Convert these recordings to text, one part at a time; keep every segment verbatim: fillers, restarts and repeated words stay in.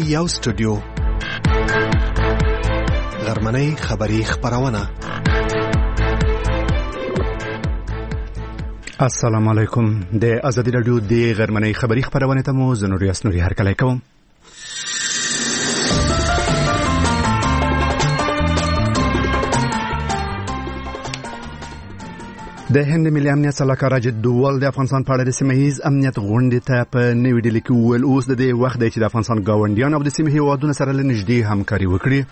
یو سټوډیو غرمنۍ خبری خبرونه. السلام علیکم. د ازادي رادیو د غرمنۍ خبری خبرونه ته مو زنوري اسنوري هرکلی کوم. د هند ملي امنیت سلاکار اجد دوال د افغانستان په اړه د سیمه ییز امنیت غونډې ته په نوې ډیلي کې وویل اوس د دې وخت دی چې د افغانستان ګاونډیان او د سیمې هیوادونو سره له نږدې همکاري وکړي.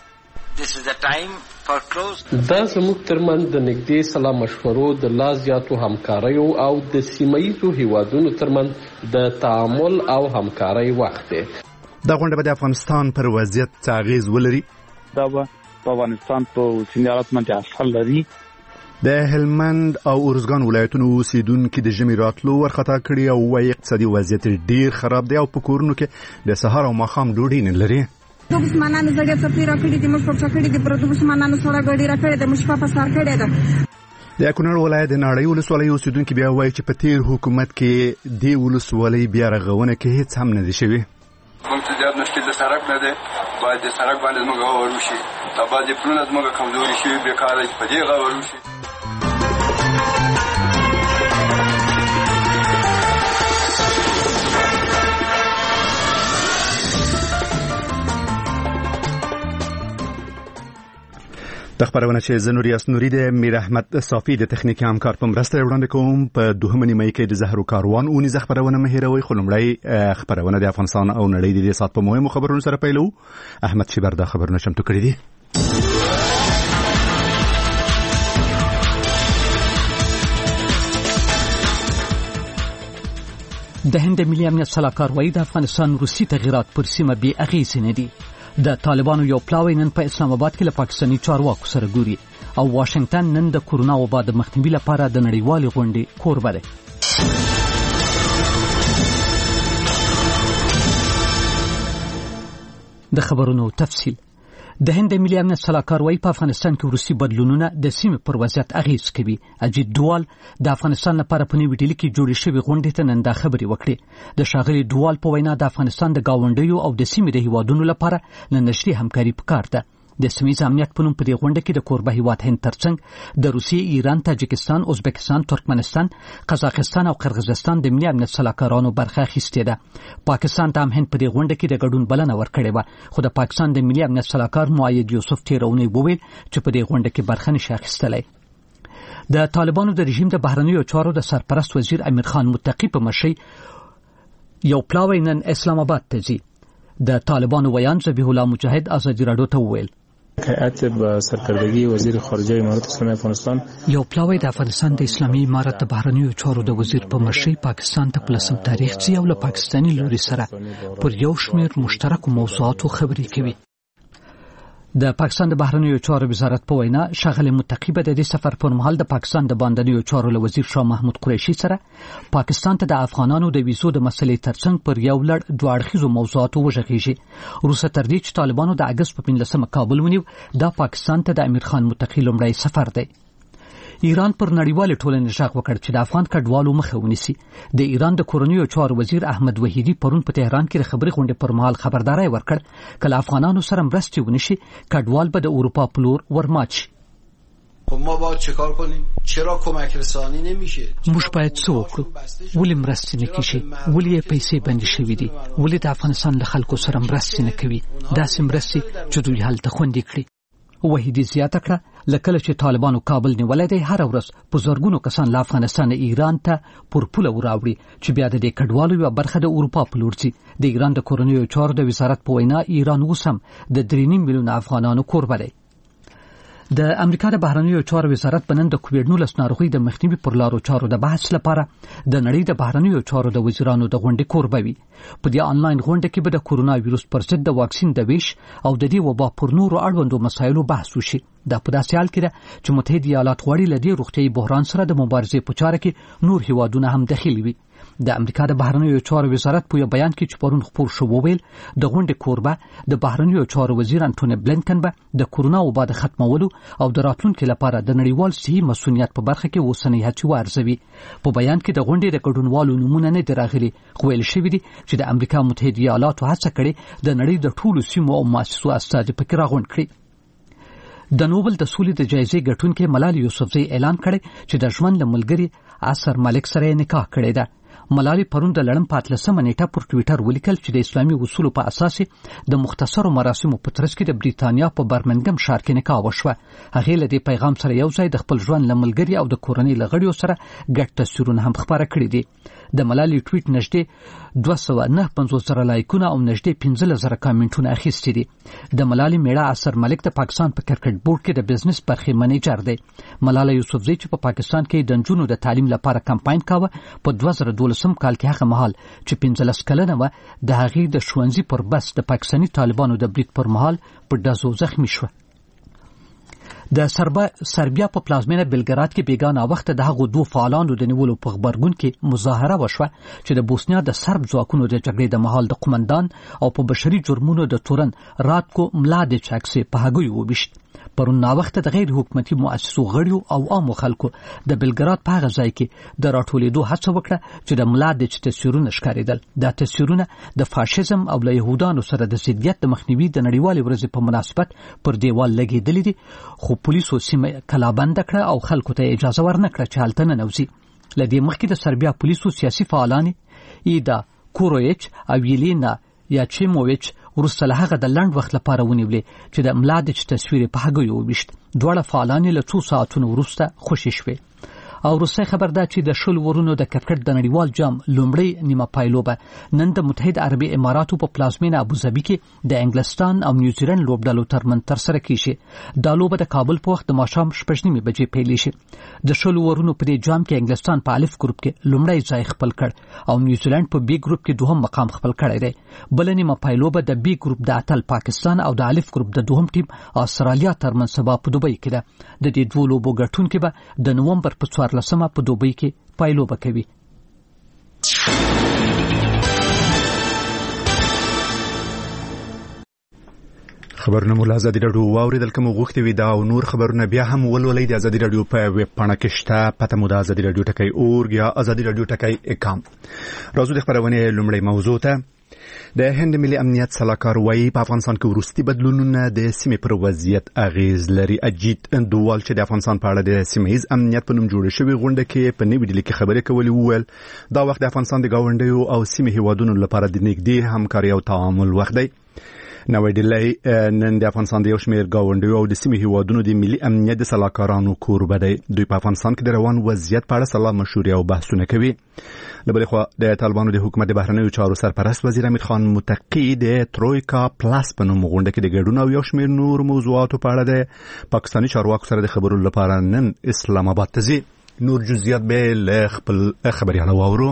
دا زموږ ترمنځ د نږدې سلا مشورو د لا زیاتو همکاریو او د سیمه ییزو هیوادونو ترمنځ د تعامل او همکارۍ وخت دی. دا غونډه به د افغانستان پر وضعیت څه اغیز ولري؟ دا به په افغانستان په اوسني حالت باندې اثر لري. د هلمند او ارزګان ولایتونو اوسیدونکو د ژمي راتلو ورخطا کړي او وايي اقتصادي وضعیت ډیر خراب دی او په کورونو کې د سهار او ماښام ډوډۍ نه لري. د مسلمانانو زړه څپې راکړي دي، موږ په کړي دي، پردو مسلمانانو سره ګډي راکړي د مشفا په سر کړي ده. د کونړ ولایت د نړۍ ولسوالۍ اوسیدونکو بیا وايي چې په تیر حکومت کې د ولسوالۍ بیا رغونه کې هیڅ هم نه دي شوی. موږ ته زیات مشکل د سړک نه دی، باید د سړک باندې موږ غوړ شي، دا باید پلونه موږ کمزوري شي، بیکاره په دې غوړ شي. د خبرونه چې زنوري اسنوري د میر احمد صافي د تخنیکی همکار په مرسته وړاندې کوم. په دوهمه نیمه کې د زهرو کاروان اونیز خبرونه مهیروي. خو لومړی خبرونه د افغانستان او نړۍ د دې سات په مهمو خبرونو سره پیلو. احمد شیبر دا خبرونه شمتو کړی دي. د هند ملي امنیت سلاکار وایي د افغانستان روسي تغیرات پر سیمه بې اغېزې نه دي. د طالبانو یو پلاوی نن په اسلام آباد کې له پاکستاني چارواکو سره ګوري او واشنگټن نن د کورونا وبا د مخنیوي لپاره د نړیوالې غونډې کوربه دی. د خبرونو تفصیل. د هند ملي امنیت سلاکار وایي په افغانستان کې روسي بدلونونه د سیمې پر وضعیت اغېز کوي. اجید دوال د افغانستان لپاره په نوې ډیلي کې جوړې شوې غونډې ته نن دا خبرې وکړې. د ښاغلي دوال په وینا د افغانستان د ګاونډیو او د سیمې د هیوادونو لپاره له نږدې همکاري پکار ده. د سیمې امنیت په نوم په دې غونډه کې د کوربه هیواد هند ترڅنګ د روسیې، ایران، تاجکستان، ازبکستان، ترکمنستان، قزاقستان او قرغیزستان د ملي امنیت سلاکارانو برخه اخیستې ده. پاکستان ته هم هند په دې غونډه کې د ګډون بلنه ورکړې وه، خو د پاکستان د ملي امنیت سلاکار مؤید یوسف تیرونی وویل چې په دې غونډه کې برخه نشي اخیستلی. د طالبانو د رژیم د بهرنیو چارو د سرپرست وزیر امیر خان متقی په مشرۍ یو پلاوی نن اسلام آباد ته ځي. د طالبانو ویان ذبیح الله مجاهد ازادي راډیو ته وویل هیئت به سرکردگی وزیر خارجه امارات اسلامی افغانستان یو پلاوی د افغانستان د اسلامي امارت د بهرنیو چارو د وزیر په مشرۍ پاکستان ته په لسم تاریخ ځي او له پاکستاني لوري سره پر یو شمېر مشترکو موضوعاتو خبرې کوي. د پاکستان د بهرنیو چارو وزارت په وینا ښاغلی متقی به د دې سفر پر مهال د پاکستان د باندنیو چارو له وزیر شاه محمود قریشي سره پاکستان ته د افغانانو د ویزو د مسلې ترڅنګ پر یو لړ دوه اړخیزو موضوعاتو وغږیږي. وروسته تر دې چې طالبانو د اګست په پنځلسمه کابل ونیو، دا پاکستان ته د امیر خان متقی لومړی سفر دی. ایران پر نړیوالې ټولنې غږ وکړ چې د افغان کډوالو مخه ونیسي. د ایران د کورنیو چارو وزیر احمد وحیدی پرون په تهران کې د خبري غونډې پر مهال خبرداري ورکړ کله افغانانو سره مرستې ونشي کډوال به د اروپا په لور ورمات شي. خب ما باید چیکار کنیم؟ چرا کمک رسانی نمیشه؟ موږ باید څه وکړو؟ ولې مرستې نه کیږي؟ ولې پیسې بندي شوې دي؟ ولې د افغانستان له خلکو سره مرستې نه کوي؟ داسې مرستې چې دوی هلته خوندي کړي. وحیدی زیاته کړه لکه چې طالبانو کابل نیولای دی، هر ورځ په زرګونو کسان له افغانستان ایران ته پر پوله وراوړي چې بیا د دې کډوالو یوه برخه د اروپا په لور ځي. د ایران د کورنیو چارو د وزارت په وینا ایران اوس هم د درې نیم میلیونه افغانانو کوربه دی. د امریکا د بهرنیو چارو وزارت په نن د کووډ نولس ناروغۍ د مخنیوي پر لارو چارو د بحث لپاره د نړۍ د بهرنیو چارو د وزیرانو د غونډې کوربه وي. په دې آنلاین غونډه کې به د کورونا وایروس پر ضد د واکسین د ویش او د دې وبا پر نورو اړوندو مسایلو بحث وشي. دا په داسې حال کې ده چې متحده ایالات غواړي له دې روغتیايي بحران سره د مبارزې په چاره کې نور هیوادونه هم دخیل وي. د امریکا د بهرنیو چارو وزارت په یو بیان کې چې پرون خپور شو وویل د غونډې کوربه د بهرنیو چارو وزیر انټونی بلینکن به د کورونا وبا د ختمولو او د راتلونکو لپاره د نړیوال صحي مسؤلیت په برخه کې اوسنۍ هڅې وارزوي. په بیان کې د غونډې د ګډونوالو نمونه نه دي راغلي، خو ویل شوي دي چې د امریکا متحده ایالاتو هڅه کړې د نړۍ د ټولو سیمو او مؤسسو استازي پکې راغونډ کړي. د نوبل د سولې د جایزې ګټونکې ملالۍ یوسفزۍ اعلان کړی چې د ژوند له ملګري عصر ملک سره نکاح کړی ده. ملالۍ پرون د لړم په اتلسمه نیټه پر ټویټر ولیکل چې د اسلامي اصولو په اساس د مختصرو مراسمو په ترڅ کې د بریتانیا په برمنګم ښار کې نکاح وشوه. هغې له دې پیغام سره یو ځای د خپل ژوند له ملګري او د کورنۍ له غړیو سره ګډ تصویرونه هم خپاره کړي دي. د ملالۍ ټویټ نږدې دوه سوه نهه پنځوس زره لایکونه او نږدې پنځلس زره کامنټونه اخیستي دي. د ملالۍ میړه عصر ملک د پاکستان په کرکټ بورډ کې د بزنس برخې منیجر دی. ملالۍ یوسفزۍ چې په پاکستان کې د نجونو د تعلیم لپاره کمپاین کاوه په دوه زره دولسم کال کې هغه مهال چې پنځلس کلنه وه د هغې د ښوونځي پر بس د پاکستاني طالبانو د برید پر مهال په ډزو زخمی شوه. د سربیا په پلازمینه بلګراد کې بیګانه وخت د هغو دوه فعالانو د نیولو په خبرګون کې مظاهره وشوه چې د بوسنیا د سرب ځواکونو د جګړې د مهال د قومندان او په بشري جرمونو د تورن راتکو ملادیچ عکسې په هغوی وویشت. پرون ناوخته د غیر حکومتي مؤسسو غړیو او عامو خلکو د بلګراد په هغه ځای کې د راټولېدو هڅه وکړه چې د ملادیچ تصویرونه ښکارېدل. دا تصویرونه د فاشیزم او له یهودانو سره د ضدیت د مخنیوي د نړیوالې ورځې په مناسبت پر دیوال لګېدلي دي، خو پولیسو سیمه کلابنده کړه او خلکو ته اجازه ورنکړه چې هلته ننوځي. له دې مخکې د سربیا پولیسو سیاسي فعالان ایدا کورویچ او یلینا یاچیموویچ وروسته له هغه د لنډ وخت لپاره ونیولې چې د ملادیچ تصویر په هغوی وویشت. دواړه فعالان له څو ساعتونو وروسته خوشې شوې. او وروستی خبر دا چې د شلو ورونو د کرکټ د نړیوال جام لومړی نیمه پایلوبه نن د متحده عربي اماراتو په پلازمینه ابوظبي کې د انګلستان او نیوزیلند لوبډلو ترمنځ ترسره کیږي. دا لوبه د کابل په وخت د ماښام شپږ نیمې بجې پیلې شي. د شلو ورونو په دې جام کې انګلستان په الف ګروپ کې لومړی ځای خپل کړ او نیوزیلند په بي ګروپ کې دوهم مقام خپل کړی دی. بل نیمه پایلوبه د بي ګروپ د اتل پاکستان او د الف ګروپ د دوهم ټیم استرالیا ترمنځ سبا په دوبۍ کې ده. د دې دوه لوبو ګټونکي به د نومبر په څوارلسمه په دوبۍ کې پایلوبه کوي. خبرونه مو له ازادي راډیو واورېدل، که مو غوښتي وي دا او نور خبرونه بیا هم ولولئ د ازادي راډیو په ویب پاڼه کې شته. پته مو د ازادي راډیو ټکی اورګ یا ازادي راډیو ټکی کام. راځو د خبرونې لومړۍ موضوع ته. د هند ملي امنیت سلاکار وایي په افغانستان کې وروستي بدلونونه د سیمې پر وضعیت اغیز لري. اجیت دوال چې د افغانستان په اړه د سیمه‌ییز امنیت په نوم جوړه شوې غونډه کې په نوې ډیلي کې خبرې کولې وویل دا وخت د افغانستان د ګاونډیو او سیمې هیوادونو لپاره د نږدې همکارۍ او تعامل وخت دی. نوې ډیلي نن د افغانستان د یو شمېر ګاونډیو او د سیمې هیوادونو د ملي امنیت د سلاکارانو کوربه دی. دوی په افغانستان کې د روان وضعیت په اړه سلا مشورې او بحثونه کوي. له بلې خوا د طالبانو د حکومت د بهرنیو چارو سرپرست وزیر امیر خان متقي د ترویکا پلاس په نوم غونډه کې د ګډون او یو شمېر نور موضوعاتو په اړه د پاکستاني چارواکو سره د خبرو لپاره نن اسلام آباد ته ځي. نور جزئیات به له خپل خبريال واورو.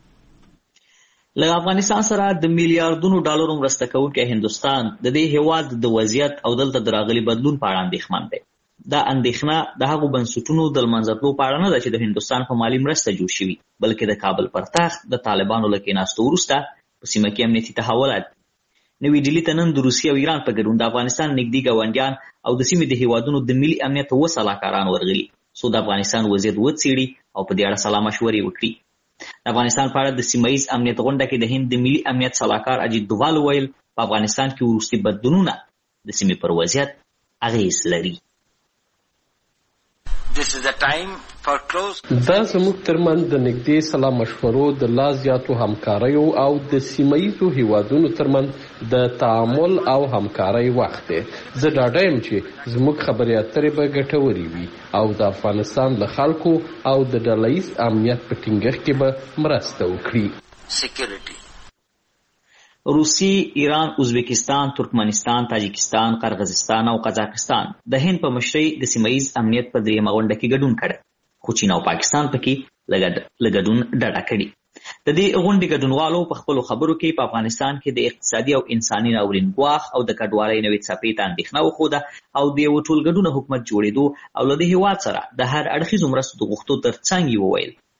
له افغانستان سره د میلیارډونو ډالرو مرسته کوونکی هندستان د دې هیواد د وضعیت او دلته د راغلي بدلون په اړه اندېښمن دی. دا اندېښنه د هغو بنسټونو د لمنځه په اړه نه ده چې د هندستان په مالي مرسته جوړ شوي، بلکې د کابل پر تخت د طالبانو له کېناستو وروسته په سیمه کې امنیتي تحولات. نوې ډیلي ته نن د روسیې او ایران په ګډون د افغانستان نږدې ګاونډیان او د سیمې د هیوادونو د ملي امنیت اووه سلاکاران ورغلي څو د افغانستان وضعیت وڅېړي او په دې اړه سلا مشورې وکړي. د افغانستان په اړه د سیمه‌ییز امنیت غونډه کې د هند د ملي امنیت سلاکار اجیت دوال ویل په افغانستان کې وروستي بدلونونه د سیمې پر وضعیت اغیز لري. This is the time for close. دا زموږ ترمنځ د نږدې سلا مشورو د لا زیاتو همکاریو او د سیمه‌ییزو هیوادونو ترمنځ د تعامل او همکارۍ وخت دی. زه ډاډه یم چې زموږ خبرې اترې به ګټورې وي او د افغانستان له خلکو او د ډلهییز امنیت په ټینګښت کې به مرسته وکړي. Security. روسي، ایران، ازبکستان، ترکمنستان، تاجکستان، قرغیزستان او قزاقستان د هند په مشرۍ د سیمه‌ییز امنیت په دریمه غونډه کې ګډون کړی، خو چین او پاکستان پکې له ګډون ډډه کړې. د دې غونډې ګډونوالو په خپلو خبرو کې په افغانستان کې د اقتصادي او انساني ناورین ګواښ او د کډوالۍ نوې څپې ته اندېښنه وښوده او د یو ټولګډونه حکومت جوړېدو او له دې هېواد سره د هر اړخیزو مرستو د غوښتو تر څنګ یې وویل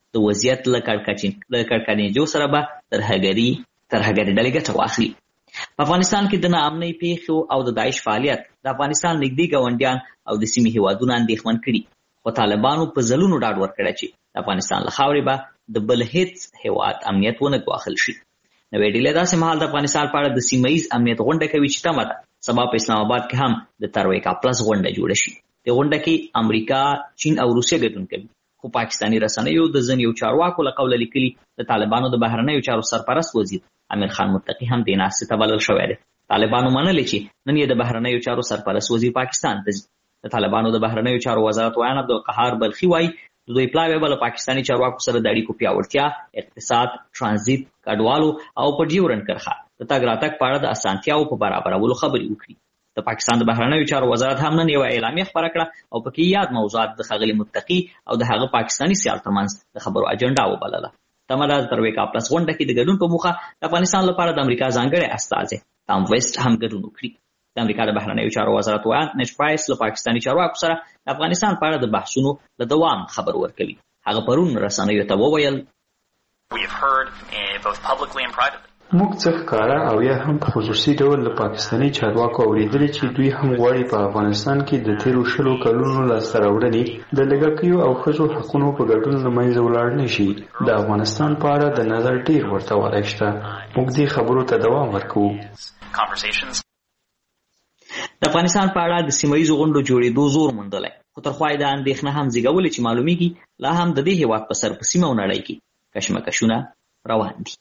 د وضعیت له کړکړنېدو سره به ترهګري ترهګري ډلې ګټه واخلي. په افغانستان کې د ناامنۍ پیښو او د داعش فعالیت د افغانستان نږدې ګاونډیان او د سیمې هیوادونه اندېښمن کړي، خو طالبانو په ځلونو ډاډ ورکړی چې د افغانستان له خاورې به د بل هیڅ هیواد امنیت ونه ګواښل شي. نوې ډیلي داسې مهال د افغانستان په اړه د سیمه ییز امنیت غونډه کوي چې تمه ده سبا په اسلام آباد کې هم د ترویکا پلس غونډه جوړه شي. د غونډه کې امریکا، چین او روسیه ګډون کوي، خو پاکستاني رسنیو د ځینو چارواکو له قوله لیکلي د طالبانو د بهرنیو چارو سرپرست وزیر امیر خان متقي هم دې ناستې ته بلل شوی دی. طالبانو منلې چې نن یې د بهرنیو چارو سرپرست وزیر پاکستان ته ځي. د طالبانو د بهرنیو چارو وزارت ویان عبدالقهار بلخي وایي د دوی پلاوی به له پاکستاني چارواکو سره د اړیکو پیاوړتیا، اقتصاد، ترانزیت، کډوالو او په ډیورنډ کرښه د تګ راتګ په اړه د اسانتیاو په برابرولو خبرې وکړي. د پاکستان د بهرنیو چارو وزارت هم نن یوه اعلامیه خپره کړه او پکې یاد موضوعات د ښاغلي متقي او د هغه پاکستاني سیال ترمنځ د خبرو اجنډا وبلله. تمه ده د ترویکا پلس غونډه کې د ګډون په موخه د افغانستان لپاره د امریکا ځانګړی استازی تام ویسټ هم ګډون وکړي. د امریکا د بهرنیو چارو وزارت ویان نش پرایس له پاکستاني چارواکو سره د افغانستان په اړه د بحثونو د دوام خبر ورکوي. هغه پرون رسنیو ته وویل موږ څه ښکاره او یا هم په خصوصي ډول له پاکستاني چارواکو اورېدلي چې دوی هم غواړي په افغانستان کې د تیرو شلو کلونو لاسته راوړنې د لږکیو او ښځو حقونو په ګډون له منځه ولاړ نه شي. د افغانستان په اړه د نظر ډېر ورته والی شته. موږ دې خبرو ته دوام ورکوو. د افغانستان په اړه د سیمه ییزو غونډو جوړېدو زور موندلی، خو تر خوا یې د اندېښنه هم زېږولې چې معلومیږي لا هم د دې هېواد په سر په سیمه او نړۍ کې کشمکشونه روان دي.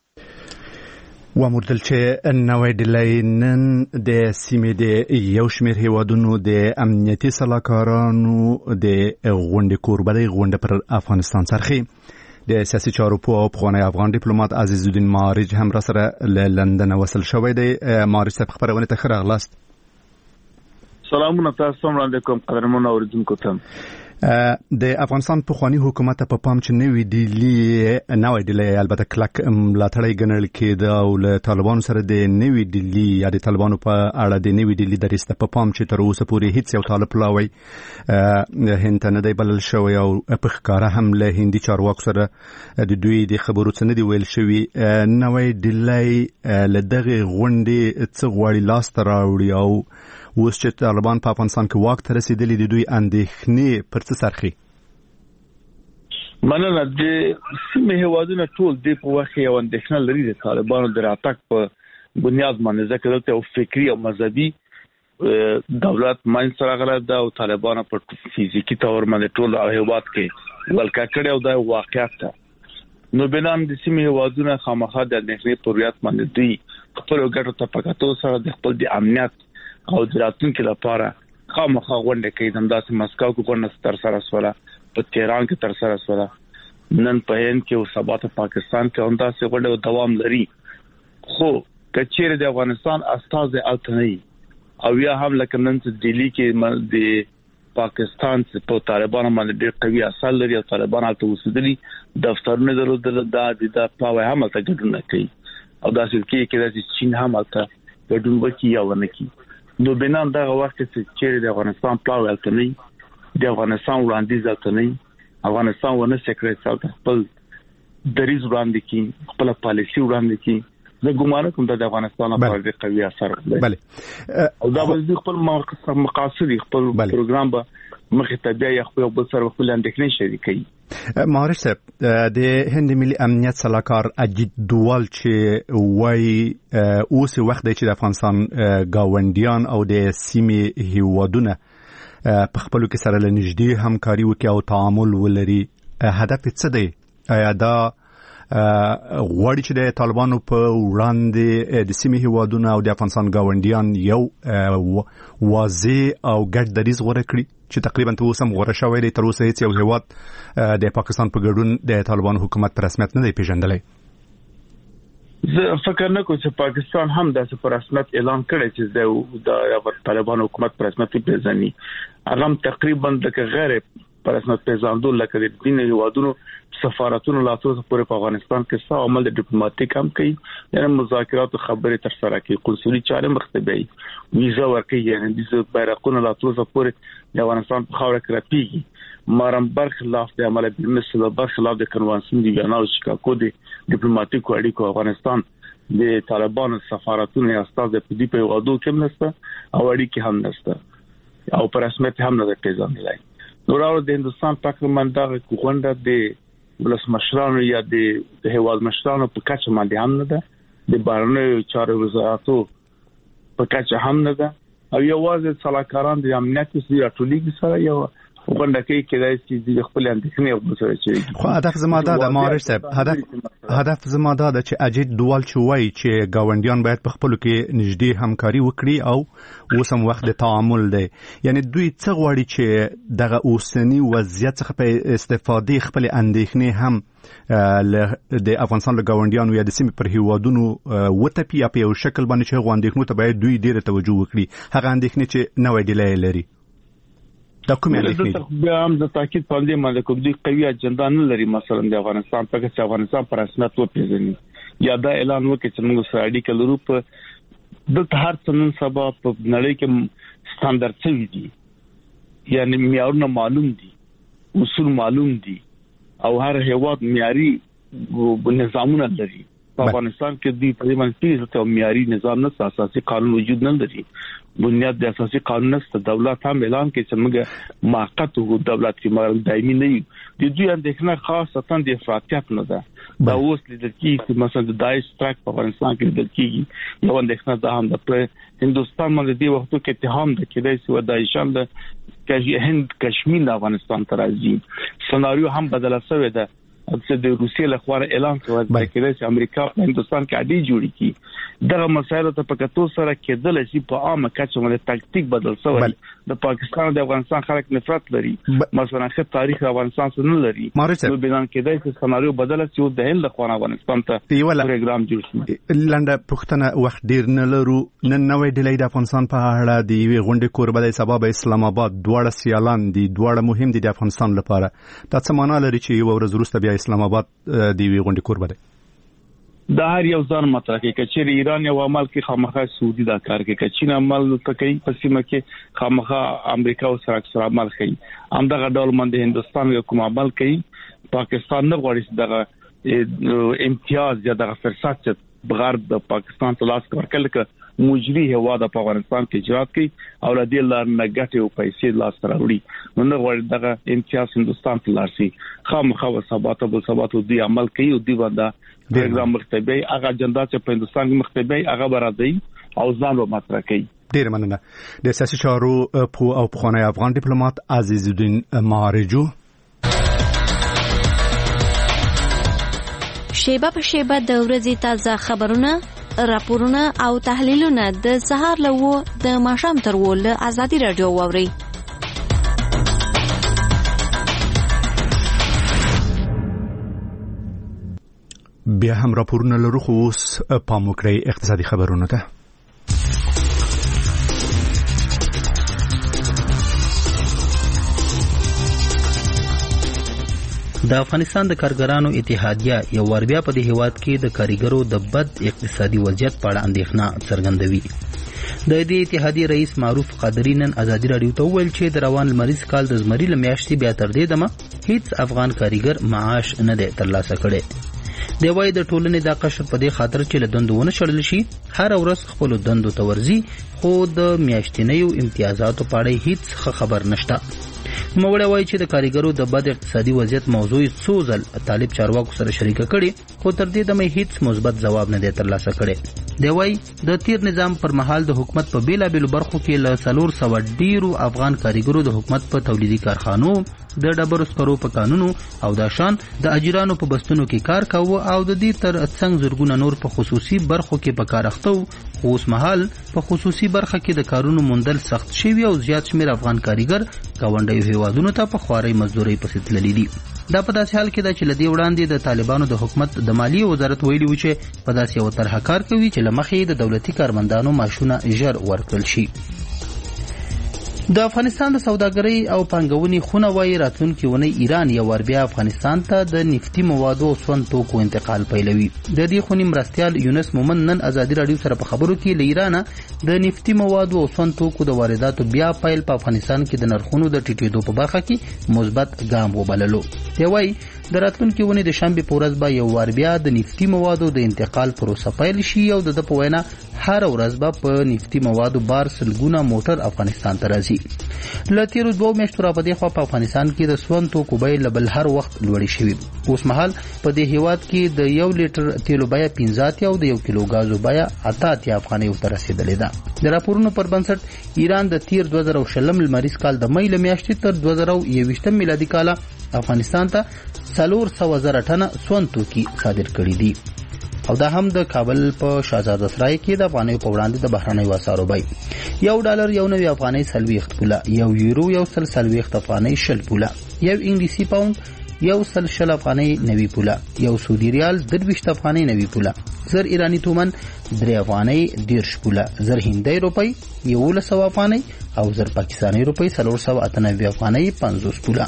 وموندل چې نوې ډیلي نن د سیمې د یو شمېر هیوادونو د امنیتي سلاکارانو د غونډې کوربه دی. غونډه پر افغانستان څرخي. د سیاسي چارو په پخوانی افغان ډیپلوماټ عزیز الدین مارج هم را سره له لندن وصل شوی دی. مارج صاحب خبرونه ته ښه راغلاست. سلامونه تاسو هم وړاندې کوم قدرمنو اوریدونکو ته. د افغانستان پخوانی حکومت په پام چې نوې ډیلي نوې ډیلي البته کلک ملاتړی ګڼل کېده او له طالبانو سره د نوې ډیلي یا د طالبانو په اړه د نوې ډیلي درسته په پام چې تر اوسه پورې هیڅ یو طالب لاوي هند ته نه دی بلل شوی او په ښکاره هم له هندي چارواکو سره د دوی د خبرو څه نه دی ویل شوي. نوې ډیلي له دغه غونډې څه غواړي لاسته راوړي او اوس چې طالبان په افغانستان کې واک ته رسېدلي د دوی اندېښنې پر څه سرخي؟ مننه. د سیمې هیوادونه ټول دې په وخت یو اندېښنه لري د طالبانو د راتګ په بنیاد باندې، ځکه دلته یو فکري او مذهبي دولت منځته راغلی ده او طالبانو په فزیکي طور باندې ټول هیواد کې ولکه کړی او دا واقعیت ده. نو بنام د سیمې هیوادونه خامخا د اندېښنې په رویت باندې دوی خپلو ګټو ته په کتو سره د خپل د امنیت او د راتلونکي لپاره خامخا غونډه کوي. همداسې مسکو کې غونډه ترسره شوله، په تهران کې ترسره شوله، نن په هند کې او سبا ته پاکستان کې همداسې غونډه دوام لري. خو که چیرې د افغانستان استازی هلته نه وي او یا هم لکه نن چې ډیلي کې د پاکستان په طالبانو باندې ډېر قوي اثر لري او طالبان هلته اوسېدلي دفترونه درلودل، دا د پلاوی هم هلته ګډون نه کوي او داسې کېږي کېدای چې چین هم هلته ګډون وکړي یا ونه کړي. نو بنان دغه وخت چې چیرې د افغانستان پلاوی هلته نه وي، د افغانستان وړاندیز هلته نه وي، افغانستان ونه شي کړی چې هلته خپل دریځ وړاندې کړي، خپله پالیسي وړاندې کړي. زه ګومان کوم دا د افغانستان لپاره ډېر قوي اثر لري او دا به خپل مقاصد خپل پروګرام به مخې ته بیا یې خپل بل سره خپل اندېښنې شریکوي. مهارش صاحب، د هند ملي امنیت سلاکار اجیت دوال چې وایي اوس وخت دی چې د افغانستان ګاونډیان او د سیمې هیوادونه په خپلو کې سره له نږدې همکاري وکړي او تعامل ولري. هدف یې څه دی؟ آیا دا غواړي چې د طالبانو په وړاندې د سیمې هیوادونه او د افغانستان ګاونډیان یو واضح او ګډ دریځ غوره کړي چې تقریبا ته اوس هم غوره شوی دی؟ تر اوسه هیڅ یو هیواد د پاکستان په ګډون د طالبانو حکومت په رسمیت نه دی پیژندلی. زه فکر نه کوم چې پاکستان هم داسې په رسمیت اعلان کړی چې د طالبانو حکومت په رسمیت پیژني. هغه تقریبا د غیر پر رسمیت پیژندل لکه د دین هیوادونو سفارتونو لا تر اوسه پورې په افغانستان کې څو عمل د ډیپلوماټیک هم کوي یعنی مذاکرات او خبرې تر سره کوي قنصلي چارې مختبي ویزا ورکوي یعنی د بیرقونو لا تر اوسه پورې د افغانستان په خاوره کې راپیږي مارم برخلاف د عمل د مثل برخلاف د کنوانسیون دی بیانو شیکاګو د ډیپلوماټیک اړیکو افغانستان د طالبانو سفارتونو یا استاد د پدی په وادو کې نسته او اړیکې هم نسته او پر رسمیت هم نه پیژندل نو راو د هندستان تقریبا دغه کوغنده د ولس مشرانو یا د هیواد مشرانو په کچه باندې هم نه ده د بهرنیو چارو وزارتو په کچه هم نه ده او یوازې صلاحکاران د امنیت سره ټولګي سره یو وګڼل کېږي چې د خپل اندېښنې او بصره چې خو هدف زما ده مارش صاحب هدف هدف زما ده چې اجید دوال چوي چې گاونډیان باید په خپل کې نږدې همکاري وکړي او وسم وخت د تعامل دی یعنی دوی څه غواړي چې دغه اوسنی وضعیت څخه په استفادې خپل اندېښنې هم د افغانستان له گاونډیانو یا د سیمې پر هیوادونو وټپی په یو شکل باندې چې غونډې ته باید دوی ډیره توجه وکړي هغه اندېښنې چې نوې ډیلې لري دا کومه اندېښنې بیا هم د تاکید باندې باندې کوم دی قوي اجنډا نه لري مثلا د افغانستان په کې چې افغانستان پر رسمیت وپیژني یا دا اعلان وکړي چې موږ سره اړیکې لرو په د هر څنن سبا په نړۍ کې ستاندرد څه دي یعنی معیارونه معلوم دي اصول معلوم دي او هر هیواد معیاري نظامونه لري په افغانستان کې د پرېمن پیژه ته معیاري نظام نه اساسي قانون وجود نه لري بنیاد د اساسي قانون نشته دولت هم اعلان کوي چې موږ موقت او دولت کې مګر دایمي نه یو د دوی اندېښنه خاصه د افراطیت نه ده دا اوس لیدل کېږي چې مثلا د داعش سترک په افغانستان کې لیدل کېږي یو اندېښنه ده هم د هندستان باندې دی وختو کې اتهام ده چې دای سو داعشان د هند کشمیر د افغانستان ته راځي سناریو هم بدله شوې ده چې د روسیې لخوا اعلان شوی دی چې امریکا په هندستان کې اړیکې جوړې کړي دغه مسایل ته په کتو سره کېدل چې په عامه کچه باندې تاکتیک بدل شوی د پاکستان او د افغانستان خلک نفرت لري مثلا خه تاریخ افغانستان سره نه لري نو بلان کېدای چې سناریو بدل شي او د هند لخوا افغانستان ته پروګرام جوړ شي لنډه پښتنه وخت ډیر نه لرو نن نوې ډلې د افغانستان په اړه د یوې غونډې کوربه د سبب اسلام آباد دواړه سیالان دي دواړه مهم دي د افغانستان لپاره دا څه معنی لري چې یو ورځ وروسته بیا اسلام آباد دی وی غونډې کوربه ده دا هر یو ځان مطرح کوي چې ایران یو عمل کې خامخا سعودي دا کار کوي چې چین عمل کوي په سیمه کې خامخا امریکا او سره سره عمل کوي همدغه ډول باندې هندستان یو کوم عمل کوي پاکستان نه غواړي دغه امتیاز یا دغه فرصت چې غرب د پاکستان ته لاس ورکړل ک مجري هوا د افغانستان کې اجرات کوي او له دې لار نه ګټي او پیسې لاس راوړي نو نه غواړي دغه امتیاز هندستان ته لارسي خامخا او ثبات او ثبات دی عمل کوي او دی باندې پروګرام مختبي هغه اجنډا چې په هندستان کې مختبي هغه برادي او ځان به مطرح کوي ډیر مننه د سیاسي چارو او پخوانی افغان ډیپلوماټ عزیز الدین مارجو شیبه په شیبه د ورځې تازه خبرونه راپورونه او تحلیلونه د سهار له و د ماښام تر و له ازادي رادیو واوري بیا هم راپورونه لرو خو اوس پام وکړئ اقتصادي خبرونه ته د افغانستان د کارګرانو اتحادیه یو ور بیا په دې هیواد کې د کارګرو د بد اقتصادي وضعیت په اړه اندېښنه څرګندوي د دې اتحادیه رئیس معروف قادری نن ازادي رادیو ته وویل چې د روان لمریز کال د زمري لمیاشتې بیا تر دې دمه هیڅ افغان کارګر معاش نه دی ترلاسه کړی دی وايي د ټولنې د قشر په دې خاطر چې له دندونه شړل شي هر ورځ خپل دندو ته ورځي خو د میاشتنیو امتیازاتو په اړه هیڅ خبر نشته موږ وایي چې د کارګرو د بد اقتصادي وضعیت موضوع څو ځل طالب چارواکو سره شریک کړي خو تر دې دمه هیڅ مثبت ځواب نه دی ترلاسه کړی دی وايي د تیر نظام پر مهال د حکومت په بیلابېلو برخو کې له څلور سوه ډیرو افغان کارګرو د حکومت په تولیدي کارخانو د ډبرو سکرو په قانونو او د شان د اجرانو په بستونو کې کار کاوه او د دې تر څنګ زرګونه نور په خصوصي برخو کې په کار اخته خو اوس مهال په خصوصي برخه کې د کارونو موندل سخت شوی او زیات شمیر افغان کارګر گاونډیو هیوادونو ته په خواري مزدوري پسې تللي دي دا په داسې حال کې ده چې لدی وړاندې د طالبانو د حکومت د مالیې وزارت ویلي و چې په داسې یو طرحه کار کوي چې لمخې د دولتي کارمندانو معاشونه ژر ورکړل شي د افغانستان د سوداګرۍ او پانګونې خونه وايي راتلونکي ونې ایران یو ور بیا افغانستان ته د نفتي موادو او سون توکو انتقال پیلوي. د دې خونې مرستیال یونس مومن نن ازادي رادیو سره په خبرو کې له ایران د نفتي موادو او سون توکو د وارداتو بیا پیل په افغانستان کې د نرخونو د ټیټېدو په برخه کې مثبت ګام وبللو. دی وايي د راتلونکي ونې د شنبې په ورځ به یو ور بیا د نفتي موادو د انتقال پروسه پیل شي او د په وینا هر ورځ به په نفتي موادو بار سلګونه موټر افغانستان ته راځي. له تیرو دوه میاشتو را په دې خوا په افغانستان کې د سون توکو بیې له بل هر وخت لوړې شوي. اوس مهال په دې هیواد کې د یو لیټر تیلو بیه پنځه اتیا او د یو کیلو غازو بیه اته اتیا افغانۍ ته رسیدلې ده. د راپورونو پر بنسټ ایران د تیر دوه زره شلم لمریز کال د مې له میاشتې تر دوه زره یوویشتم میلادي کال افغانستان ته څلور سوه زره ټنه سون توکي صادر کړي دي. او دا هم د کابل په شاهزاده سرای کې د افغانۍ په وړاندې د بهرنیو اسعارو بیه یو ډالر یو نوي افغانۍ سلويخت پوله، یو یورو یو سل سلويخت افغانۍ شل پوله، یو انګلیسي پاوند یو سل شل افغانۍ نوي پوله، یو سعودي ریال درویشت افغانۍ نوي پوله، زر ایرانی تومن درې افغانۍ دیرش پوله، زر هندۍ روپۍ یولس سوه افغانۍ او زر پاکستاني روپۍ څلور سوه اته نوي افغانۍ پنځوس پوله.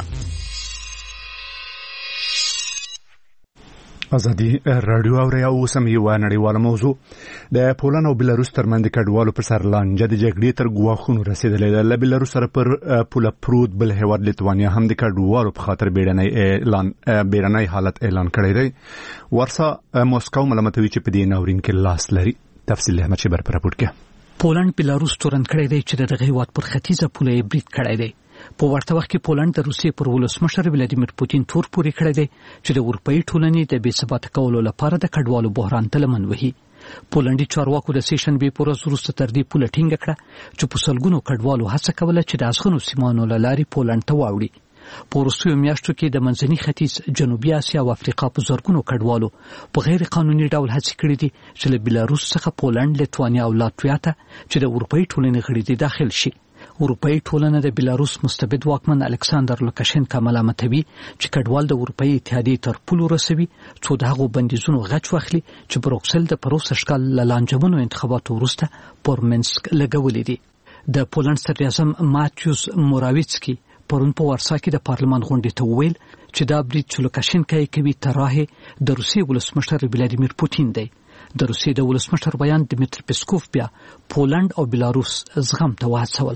ازادي رادیو اوري او سم یو نړیواله موضوع د پولند او بلاروس ترمنځ کډوالو پر سر لانجه د جګړې تر ګواښونو رسیدلې ده. له بلاروس سره پر پوله پروت بل هیواد لیتوانیا هم د کډوالو په خاطر بیړنۍ اعلان بیړنۍ حالت اعلان کړی دی. ورسا موسکو ملامتوي چې په دې ناورین کې لاس لري. تفصیل احمد شبر پر راپور کې. پولند بلاروس تورن کړی دی چې دغه هیواد پر ختیځه پوله برید کړی دی. په ورته وخت کې پولند د روسیې پر ولسمشر ولادیمیر پوتین تور پورې کړی دی چې د اروپאי ټولنې د بې ثباته کولو لپاره د کډوالو بحران ته لمن وهي. پولندي چارواکو د سیشن بې پر ورځ وروسته تر دې پوله ټینګه کړه چې په سلګونو کډوالو هڅه کوله چې د ازغنو سیمانو له لارې پولند ته واوړي. په وروستیو میاشتو کې د منځني ختیځ، جنوبي اسیا او افریقا په زرګونو کډوالو په غیر قانوني ډول هڅې کړې دي چې له بلاروس څخه پولند، لیتوانیا او لاتویا ته چې د اروپאי ټولنې غړي دي داخل شي. اروپאי ټولنه د بلاروس مستبد واکمن الکساندر لوکاشنکا ملامتوي چې کډوال د اروپאי اتحادیې تر پولو رسوي څو د هغو بندیزونو غچ واخلي چې بروکسل د پروسه شکل له لانجمنو انتخاباتو وروسته پر منسک لګولې دي. د پولند صدر اعظم ماتیوس موراویڅکی پرون په ورسا کې د پارلمان غونډې ته وویل چې دا برید چې لوکاشنکا یې کوي طرحه د روسیې ولسمشر ولادیمیر پوتین دی. د روسیې د ولسمشر بیان دمیتر پیسکوف بیا پولند او بلاروس زغم ته وهڅول.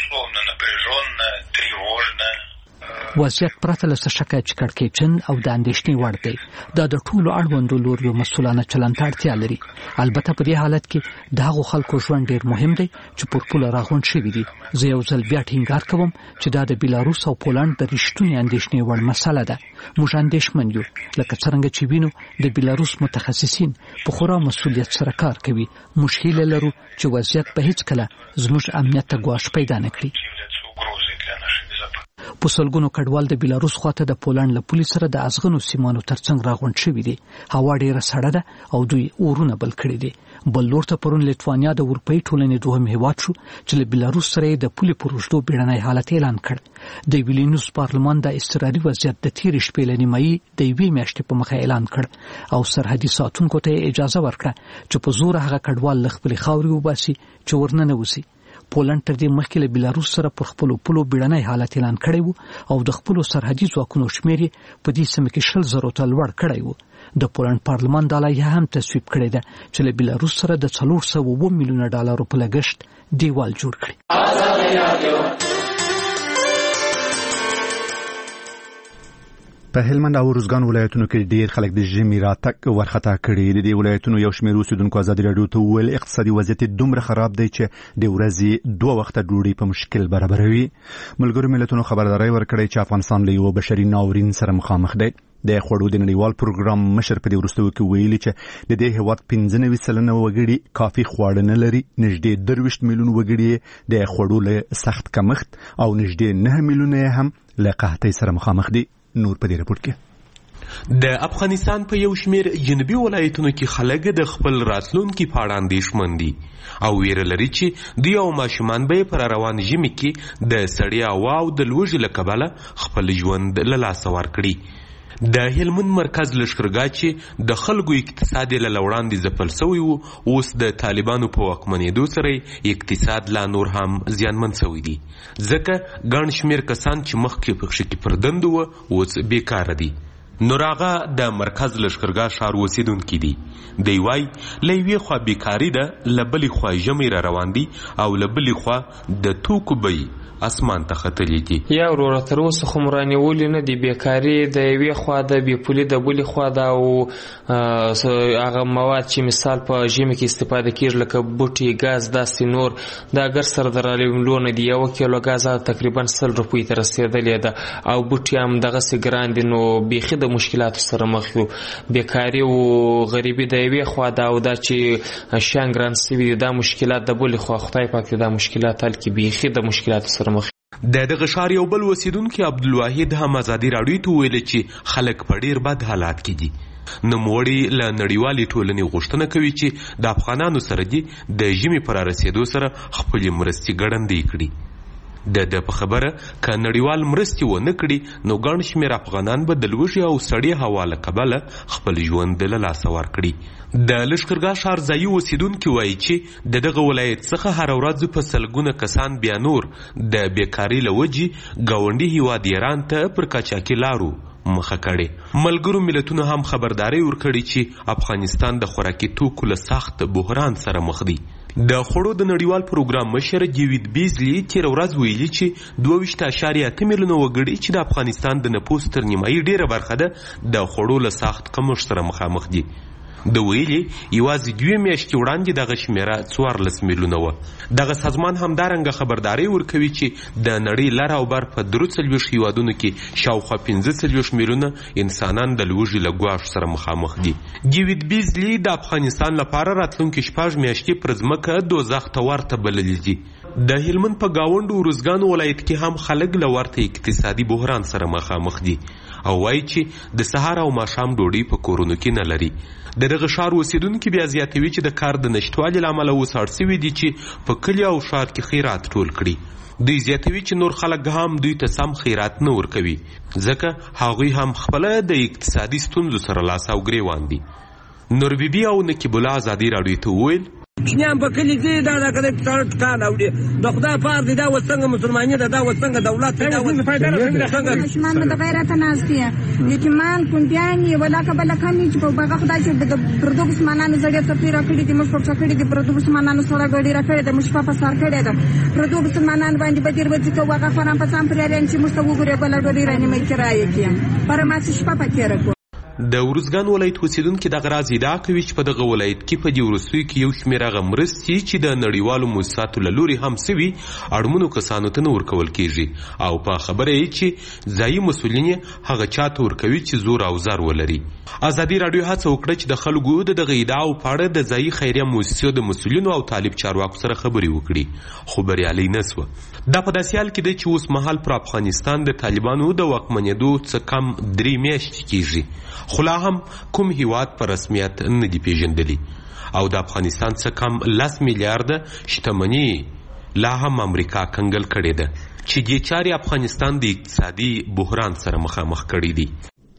وضعیت پرته له شکه چې کړکېچن او د اندېښنې وړ دی. دا د ټولو اړوندو لوریو مسؤلانه چلند ته اړتیا لري. البته په دې حالت کې د هغو خلکو ژوند ډېر مهم دی چې پر پوله راغونډ شوي دي. زه یو ځل بیا ټینګار کوم چې دا د بلاروس او پولند د رښتونې اندېښنې وړ مسله ده. موږ اندېښمن یو لکه څرنګه چې وینو د بلاروس متخصصین په خورا مسؤلیت سره کار کوي. موږ هیله لرو چې وضعیت به هیڅ کله زموږ امنیت ته ګواښ پیدا نه کړي. په سلګونو کډوال د بلاروس خواته د پولند له پولې سره د ازغنو سیمانو ترڅنګ راغونډ شوي دي. هوا ډیره سړه ده او دوی اورونه بل کړي دي. بل لور ته پرون لیتوانیا د اروپאי ټولنې دوهم هیواد شو چې له بلاروس سره د پولې پر اوږدو بیړنی حالت اعلان کړ. د ویلینوس پارلمان د اضطراري وضعیت د تیرې شپې له نیمایي د یوې میاشتې په مخه اعلان کړ او سرحدي ساتونکو ته اجازه ورکړه چې په زور هغه کډوال له خپلې خاورې وباسي چې ورننه وځي. پولند تر دې مخکې له بلاروس سره پر خپلو پولو بیړنی حالت اعلان کړی و او د خپلو سرحدي ځواکونو شمېر یې په دې سیمه کې شل زرو ته لوړ کړی و. د پولند پارلمان دا لایحه هم تصویب کړې ده چې له بلاروس سره د څلور سوه اووه میلیونه ډالرو په لګښت دیوال جوړ کړي. په هلمند او روزګان ولایتونو کې ډیر خلک د ژمي راتګ ورخطا کړي. د دې ولایتونو یو شمېر اوسیدونکو ازادي راډیو ته وویل اقتصادي وضعیت دومره خراب دی چې د ورځې دوه وخته ډوډۍ په مشکل برابروي. ملګرو ملتونو خبرداري ورکړې چې افغانستان له یو بشري ناورین سره مخامخ دی. د خوړو د نړیوال پروګرام مشر په دې وروستیو کې ویلي چې د دې هیواد پنځه نوي سلنه وګړي کافي خواړه نه لري. نږدې درویشت میلیون وګړي د خوړو له سخت کمښت او نږدې نه میلیونه هم له قحطۍ سره مخامخ دي. نور په دې راپور کې د افغانستان په یو شمیر جنوبي ولایتونو کې خلک د خپل راتلونکي په اړه اندېښمن دي او ویره لري چې دوی او ماشومان به پر روان ژمي کې د سړې هوا او د لوږې له کبله خپل ژوند له لاسه ورکړي. د هلمند مرکز لشکرګاه چې د خلکو اقتصاد له وړاندې ځپل سوی و، اوس د طالبانو په واکمنېدو سره اقتصاد لا نور هم زیانمن سوی دی، ځکه ګڼ شمېر کسان چې مخکې پکښې کې پر دندو وه اوس بیکاره دي. نور هغه د مرکز لشکرګاه ښار اوسېدونکي دي. دی وایي له یوې خوا بیکاري ده، له بلې خوا ژمی را روان دي او له بلې خوا د توکو بیې اسمان ته ختلي دي. یا وروره تر اوسه خو مو رانیولې نه دي. بیکاري د یوې خوا ده، بېپولي د بلې خوا ده، او هغه مواد چې مثال په ژمي کې استفاده کېږي لکه بوټي، ګاز، داسې نور د اګر سره د رالېږلو نه دي. یوه کیلو ګاز تقریبا سل روپۍ ته رسېدلې ده، او بوټي هم دغسې ګران دي. نو بیخي د مشکلاتو سره مخ یو. بیکاري او غریبي د یوې خوا ده، او دا چې شیان ګران سوي دي دا مشکلات د بلې خوا. خدای پاک دا مشکلات حل کړي. بیخي د مشکلاتو سره د دغه ښار یو بل اوسیدونکي عبدالواحد هم ازادي راډیو ته وویل چې خلک په ډیر بد حالات کې دي. نوموړي له نړیوالې ټولنې غوښتنه کوي چې د افغانانو سره دي د ژمي په رارسېدو سره خپلې مرستې ګړندۍ کړي. د د په خبره که نړیوال مرستې ونه کړي نو ګڼ شمېر افغانان به د لوږې او سړې هوا له کبله خپل ژوند له لاسه ورکړي. د لشکرګاه ښار ځایي اوسیدونکي وایي چې د دغه ولایت څخه هره ورځ په سلګونه کسان بیا نور د بیکاري له وجې ګاونډي هیواد ایران ته پر قاچاقي لارو مخه کړې. ملګرو ملتونو هم خبرداری ورکړي چې افغانستان د خوراکي توکو له سخت بحران سره مخ دی. د خوړو د نړیوال پروګرام مشر جیوید بیزلی تیر ورځ ویلي چې دوه ویشت اعشاریه اته میلیونه وګړي چې د افغانستان د نفوس تر نیمایي ډیره برخه ده د خوړو له سخت کمښت سره مخامخ دي. د ویلي یوازې دوه میاشتې وړاندې دغه شمیره څوارلس میلیونه وه. دغه سازمان همدارنګه خبرداری ورکوي چې د نړۍ لر او بر په درې څلوېښت هیوادونو کې شاوخوا پنځه څلوېښت میلیونه انسانان د لوږې له ګواښ سره مخامخ دي. جیوید بیزلی د افغانستان لپاره راتلونکي شپږ میاشتې پر ځمکه دوزخ ته ورته بللي دي. د هلمند په گاونډ ارزګان ولایت کې هم خلک له ورته اقتصادي بحران سره مخامخ دي او وایي چې د سهار او ماښام ډوډۍ په کورونو کې نه لري. د دغه ښار اوسیدونکي بیا زیاتوي چې د کار د نشتوالي له امله اوس اړ سوي دي چې په کلي او ښار کې خیرات ټول کړي. دوی زیاتوي چې نور خلک هم دوی ته سم خیرات نه ورکوي، ځکه هغوی هم خپله د اقتصادي ستونزو سره لاس او ګریوان دي. نور بیبي او نقیب الله ازادي راډیو ته وویل کشنیان په کلي کې دا دا کده ټکان اوړي د خدای پاره دی دا وسنګ مسلمانۍ دا دا وسنګ دولت دا ماشومان د غیرت نازتي یتیمان کونډیان ولا کبل کمی چې په بغه خدای چې د پردو مسلمانانو زړه ته پیرا کړی دي موږ په کړی دي پردو مسلمانانو سره غړي را کړی د مشفا په سر کړی ده پردو مسلمانان باندې بدیر ورځ کو واغه فرام په سم پرېرین چې مستو وګړي بل ډوډۍ رانه مې کرای کیم پر ما چې شپه پکې راکو. د ورزګان ولایت اوسیدونکي دغه راز ادعا کوي چې په دغه ولایت کې په دې وروستیو کې یو شمېر هغه مرستې چې د نړیوالو موسساتو له لوري هم سوي اړمنو کسانو ته نه ورکول کېږي او په خبره یې چې ځایي مسؤلین هغه چاته ورکوي چې زور او زر ولري. ازادي راډیو هڅه وکړه چې د خلکو د دغه ادعاو په اړه د ځایي خیریه موسسو د مسؤلینو او طالب چارواکو سره خبرې وکړي، خو بریالۍ نه سوه. دا په داسې حال کې دی چې اوس مهال پر افغانستان د طالبانو د واکمنېدو څه کم درې میاشتې کېږي، خو لا هم کوم هیواد په رسمیت نه دی پیژندلی او د افغانستان څخه کم لس میلیارده شتمني لا هم امریکا کنګل کړې ده چې دې چارې افغانستان د اقتصادي بحران سره مخامخ کړی دی.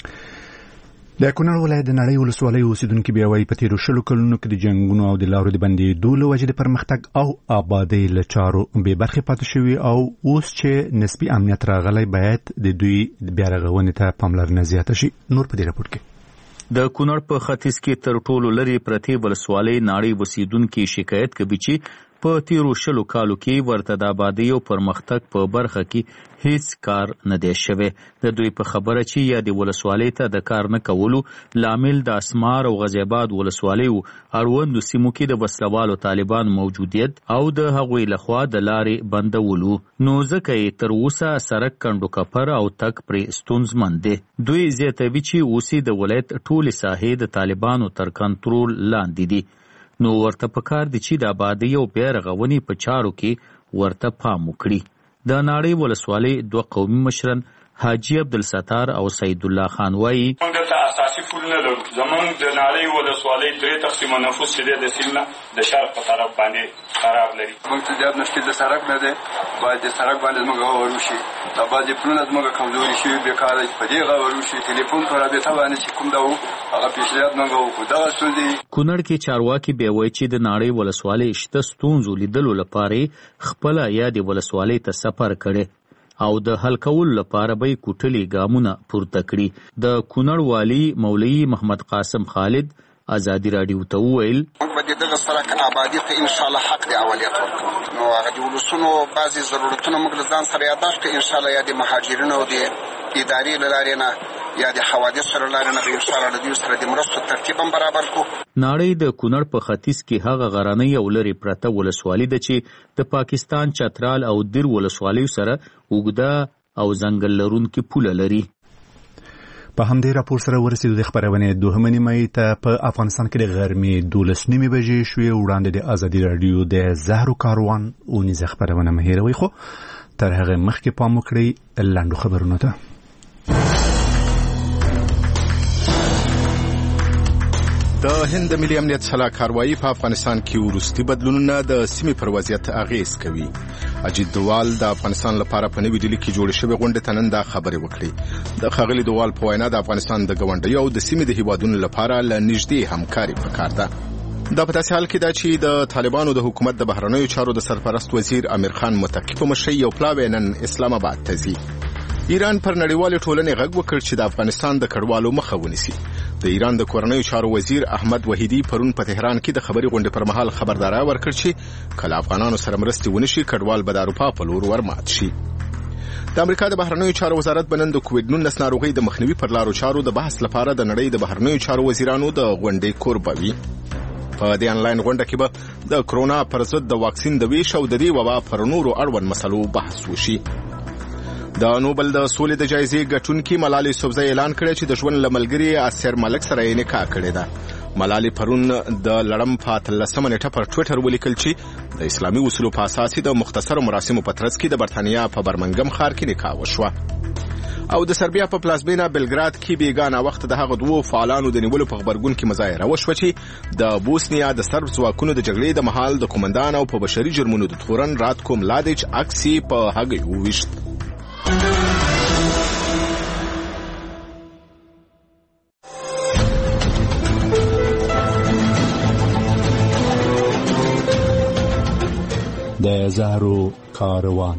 د کونړ ولایت د نړۍ ولسوالۍ اوسیدونکي بیا وایي په تېرو شلو کلونو کې د جنګونو او د لارو د بندېدو له وجې د پرمختګ او آبادۍ له چارو بې برخې پاتې شوي او اوس چې نسبي امنیت راغلی باید د دوی بیا رغونې ته پاملرنه زیاته شي. نور په دې راپور کې د کونړ په ختیځ کې تر ټولو لرې پرتې ولسوالۍ نړۍ اوسیدونکي شکایت کوي چې په تیرو شلو کالو کې ورته د آبادۍ او پرمختګ په برخه کې هیڅ کار نه دی شوی. د دوی په خبره چې یا د ولسوالۍ ته د کار نه کولو لامل د اسمار او غازي آباد ولسوالیو اړوندو سیمو کې د وسلوالو طالبان موجودیت او د هغوی لخوا د لارې بندولو، نو ځکه یې تر اوسه سړک کنډو کپر او تګ پرې ستونزمن دی. دوی زیاتوي چې اوسې د ولایت ټولې ساحې د طالبانو تر کنټرول لاندې دي، نو ورته پکار دي چې د آبادۍ او بیا رغونې په چارو کې ورته پام وکړي. د ناړۍ ولسوالۍ دوه قومي مشران حاجی عبدالستار او سید الله خان وایي موږ ته اساسي پول نه لرو. زمونږ د نړۍ ولسوالۍ درې تقسیمه نفوس چې دی د سیند نه د شرق په طرف باندې قرار لري. موږ ته زیات مشکل د سړک نه دی. باید د سړک باندې زموږ غور وشي. دا بعضې پلونه زموږ کمزوري شوي بېکاره چې په دې غور وشي. ټلیفون په رابطه باندې چې کوم دا و هغه پیشنهاد موږ وکړو. دغه ستونزې کونړ کې چارواکي بیا وایي چې د نړۍ ولسوالۍ شته ستونزو لیدلو لپاره خپله یا د ولسوالۍ ته سفر کړی او د حل کولو لپاره به یې کوټلي ګامونه پورته کړي. د کونړ والي مولوي محمد قاسم خالد ازادي راډیو ته وویل موږ به د دغه سړک آبادي ته انشاءالله حق د اولیت ورکړو. نو هغه د ولسونو بعضې ضرورتونه موږ له ځان سره یادداشت کړو. انشاءالله یا د مهاجرینو او د ادارې له لارې نه یا د حوادثو له لارې نه به انشاءالله له دوی سره د مرستو ترتیب هم برابر کړو. نړۍ د کونړ په ختیځ کې هغه غرنۍ او لرې پرته ولسوالي ده چې د پاکستان چترال او دیر ولسوالیو سره اوږده او ځنګل لرونکې پوله لري. په همدې راپور سره ورسېدو د خبرونې دوهمه نیمه ته په افغانستان کې د غرمې دولس نیمې بجې شوې. وړاندې د ازادي راډیو د زهرو کاروان اونیزه خبرونه مه هېروئ، خو تر هغه مخکې پام وکړئ لنډو خبرونو ته. د هند ملي امنیت سلاکار وايي په افغانستان کې وروستي بدلونونه د سیمې پر وضعیت اغېز کوي. اجیت دوال د افغانستان لپاره په نوې ډیلي کې جوړې شوې غونډې ته نن دا خبرې وکړې. د ښاغلي دوال په وینا د افغانستان د ګاونډیو او د سیمې د هیوادونو لپاره له نږدې همکاري پکار ده. دا په داسې حال کې ده چې د طالبانو د حکومت د بهرنیو چارو د سرپرست وزیر امیر خان متقي په مشرۍ یو پلاوی نن اسلام آباد ته ځي. ایران پر نړیوالې ټولنې غږ وکړ چې د افغانستان د کډوالو مخه ونیسي. د ایران د کورنیو چارو وزیر احمد وحیدی پرون په تهران کې د خبري غونډې پر مهال خبرداری ورکړ چې کله افغانانو سره مرستې ونشي کډوال به د اروپا په لور ورمات شي. د امریکا د بهرنیو چارو وزارت بنن د کووډ نولس ناروغۍ د مخنیوي پر لارو چارو د بحث لپاره د نړۍ د بهرنیو چارو وزیرانو د غونډې کوربوي. په دې انلاین غونډه کې به د کرونا پر ضد د واکسین د ویش او د دې وبا پر نورو اړوند مسلو بحث وشي. د نوبل د سولې د جایزې ګټونکي ملالۍ صوبزی اعلان کړی چې د ژوند له ملګري اسیر ملک سره یې نکاح کړې ده. ملالۍ پرون د لړم په اتلسمه نیټه پر ټویټر ولیکل چې د اسلامي اصولو په اساس د مختصرو مراسمو په ترڅ کې د برتانیا په برمنګم ښار کې نکاح وشوه. او د سربیا په پلازمینه بلګراد کې بیګانه وخت د هغه دوو فعالانو د نیولو په خبرګون کې مظاهره وشوه چې د بوسنیا د سرب ځواکونو د جګړې د مهال د قومندان او په بشري جرمونو د تورن راتکو ملادیچ عکس په هغې وویشت. د زهرو کاروان